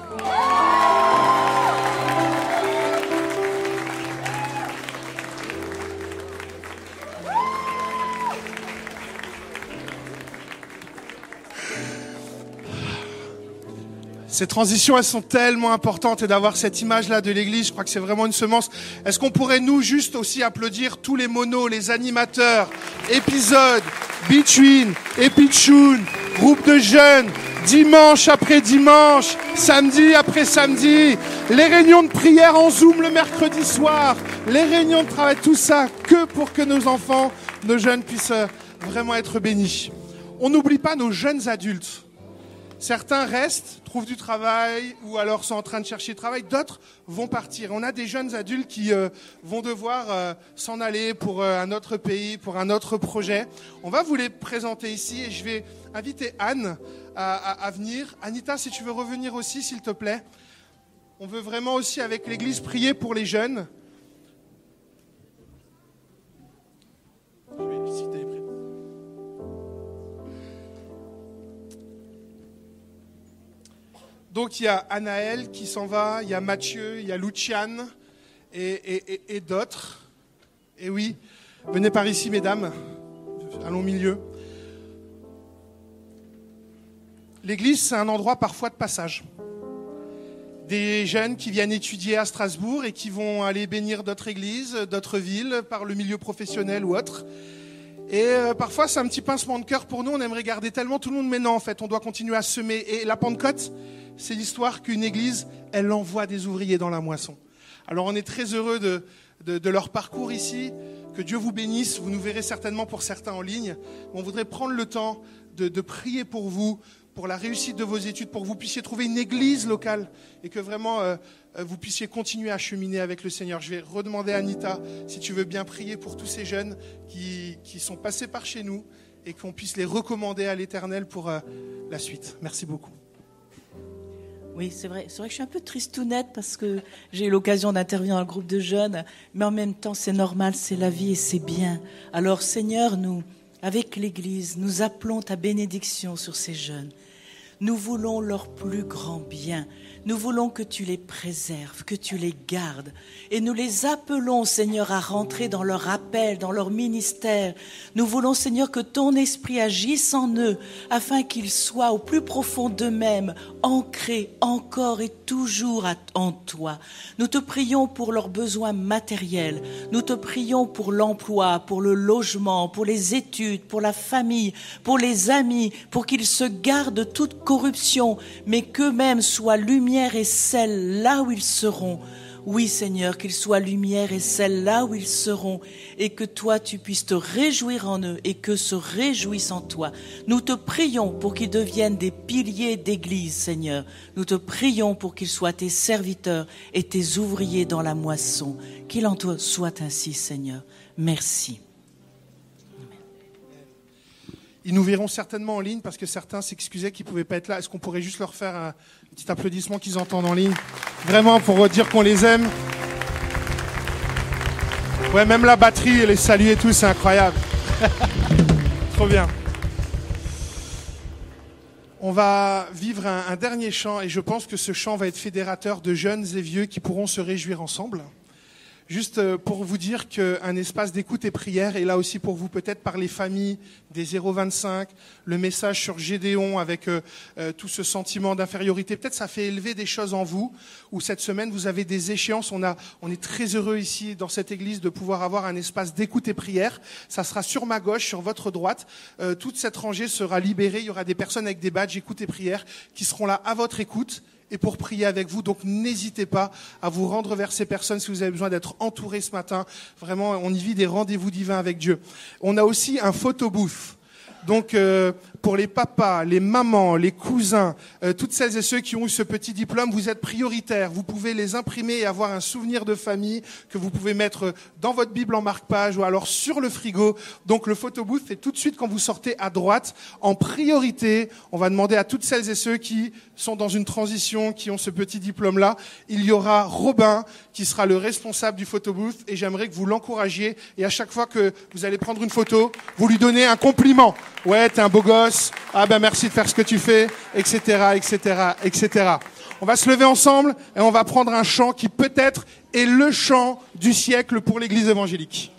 Ces transitions, elles sont tellement importantes et d'avoir cette image-là de l'église, je crois que c'est vraiment une semence. Est-ce qu'on pourrait nous juste aussi applaudir tous les monos, les animateurs, épisodes, between, epitchoun, groupe de jeunes, dimanche après dimanche, samedi après samedi, les réunions de prière en Zoom le mercredi soir, les réunions de travail, tout ça, que pour que nos enfants nos jeunes puissent vraiment être bénis. On n'oublie pas nos jeunes adultes. Certains restent, trouvent du travail ou alors sont en train de chercher du travail. D'autres vont partir. On a des jeunes adultes qui vont devoir s'en aller pour un autre pays, pour un autre projet. On va vous les présenter ici et je vais inviter Anne à venir. Anita, si tu veux revenir aussi, s'il te plaît. On veut vraiment aussi avec l'Église prier pour les jeunes. Donc il y a Anaël qui s'en va, il y a Mathieu, il y a Luciane et d'autres. Et oui, venez par ici mesdames, allons au milieu. L'église, c'est un endroit parfois de passage. Des jeunes qui viennent étudier à Strasbourg et qui vont aller bénir d'autres églises, d'autres villes, par le milieu professionnel ou autre. Et parfois, c'est un petit pincement de cœur pour nous. On aimerait garder tellement tout le monde, mais non, en fait, on doit continuer à semer. Et la Pentecôte, c'est l'histoire qu'une église, elle envoie des ouvriers dans la moisson. Alors, on est très heureux de leur parcours ici. Que Dieu vous bénisse. Vous nous verrez certainement pour certains en ligne. On voudrait prendre le temps de prier pour vous, pour la réussite de vos études, pour que vous puissiez trouver une église locale et que vraiment vous puissiez continuer à cheminer avec le Seigneur. Je vais redemander à Anita si tu veux bien prier pour tous ces jeunes qui sont passés par chez nous et qu'on puisse les recommander à l'Éternel pour la suite. Merci beaucoup. Oui, c'est vrai que je suis un peu tristounette parce que j'ai eu l'occasion d'intervenir dans le groupe de jeunes, mais en même temps, c'est normal, c'est la vie et c'est bien. Alors, Seigneur, nous, avec l'Église, nous appelons ta bénédiction sur ces jeunes. Nous voulons leur plus grand bien. Nous voulons que tu les préserves, que tu les gardes. Et nous les appelons, Seigneur, à rentrer dans leur appel, dans leur ministère. Nous voulons, Seigneur, que ton esprit agisse en eux, afin qu'ils soient au plus profond d'eux-mêmes, ancrés encore et toujours en toi. Nous te prions pour leurs besoins matériels. Nous te prions pour l'emploi, pour le logement, pour les études, pour la famille, pour les amis, pour qu'ils se gardent de toute corruption, mais qu'eux-mêmes soient lumière et sel là où ils seront. Oui, Seigneur, qu'ils soient lumière et sel là où ils seront, et que toi, tu puisses te réjouir en eux, et qu'eux se réjouissent en toi. Nous te prions pour qu'ils deviennent des piliers d'église, Seigneur. Nous te prions pour qu'ils soient tes serviteurs et tes ouvriers dans la moisson. Qu'il en soit ainsi, Seigneur. Merci. Ils nous verront certainement en ligne parce que certains s'excusaient qu'ils ne pouvaient pas être là. Est-ce qu'on pourrait juste leur faire un petit applaudissement qu'ils entendent en ligne? Vraiment pour dire qu'on les aime. Ouais, même la batterie, les saluer et tout, c'est incroyable. Trop bien. On va vivre un dernier chant et je pense que ce chant va être fédérateur de jeunes et vieux qui pourront se réjouir ensemble. Juste pour vous dire qu'un espace d'écoute et prière est là aussi pour vous, peut-être par les familles des 0-25, le message sur Gédéon avec tout ce sentiment d'infériorité. Peut-être ça fait élever des choses en vous, ou cette semaine vous avez des échéances. On est très heureux ici dans cette église de pouvoir avoir un espace d'écoute et prière. Ça sera sur ma gauche, sur votre droite. Toute cette rangée sera libérée. Il y aura des personnes avec des badges écoute et prière qui seront là à votre écoute et pour prier avec vous. Donc n'hésitez pas à vous rendre vers ces personnes si vous avez besoin d'être entourés ce matin. Vraiment, on y vit des rendez-vous divins avec Dieu. On a aussi un photo booth. Donc pour les papas, les mamans, les cousins, toutes celles et ceux qui ont eu ce petit diplôme, vous êtes prioritaires. Vous pouvez les imprimer et avoir un souvenir de famille que vous pouvez mettre dans votre Bible en marque-page ou alors sur le frigo. Donc le photo booth, c'est tout de suite quand vous sortez à droite. En priorité, on va demander à toutes celles et ceux qui sont dans une transition, qui ont ce petit diplôme-là. Il y aura Robin qui sera le responsable du photo booth et j'aimerais que vous l'encouragiez. Et à chaque fois que vous allez prendre une photo, vous lui donnez un compliment. Ouais, t'es un beau gosse. Ah ben merci de faire ce que tu fais, etc., etc., etc. On va se lever ensemble et on va prendre un chant qui peut-être est le chant du siècle pour l'Église évangélique.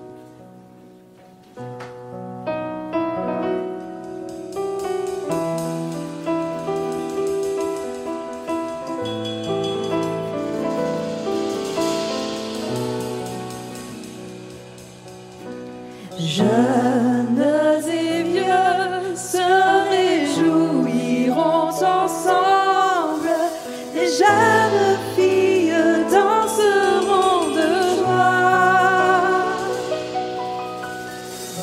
Jeunes et vieux se réjouiront ensemble, les jeunes filles danseront de joie.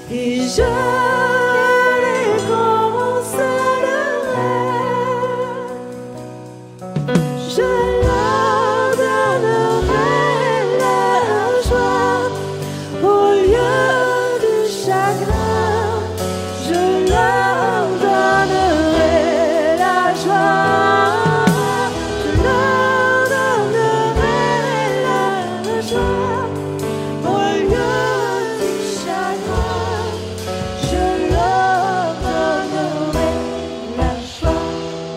et je les consolerai. Je leur donnerai la joie au lieu du chagrin. Je leur donnerai la joie. Je leur donnerai la joie au lieu du chagrin. Je leur donnerai la joie.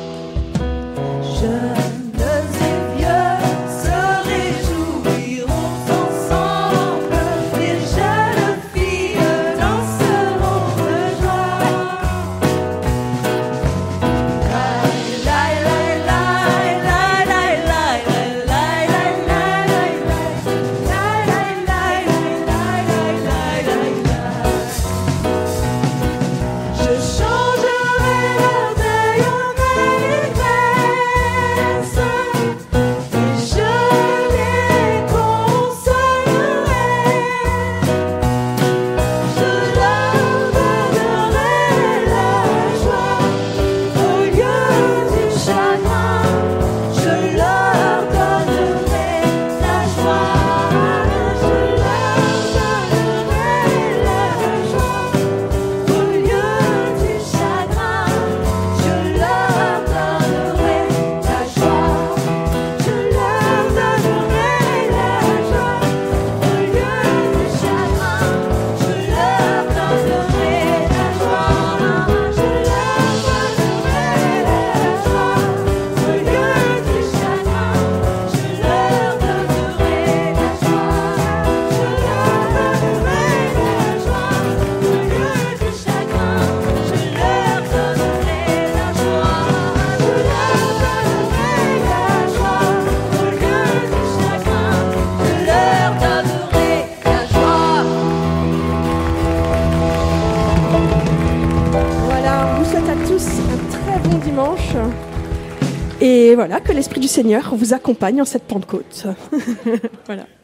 Jeunes et vieux se réjouiront ensemble, les jeunes filles danseront de joie. Je changerai leur deuil en allégresse et je les consolerai. Je leur donnerai la joie au lieu du chagrin. Je leur donnerai la joie. Je leur donnerai la joie au lieu du chagrin. Je leur donnerai la joie. Je leur donnerai la joie au lieu du chagrin. Je leur donnerai la joie. Je leur donnerai la joie au lieu du chagrin. Je leur donnerai la joie. Je leur donnerai la joie au lieu du chagrin. Je leur donnerai la joie. Je leur donnerai la joie au lieu du chagrin. Je leur donnerai la joie. Voilà, on vous souhaite à tous un très bon dimanche. Et voilà, que l'Esprit du Seigneur vous accompagne en cette Pentecôte. Voilà.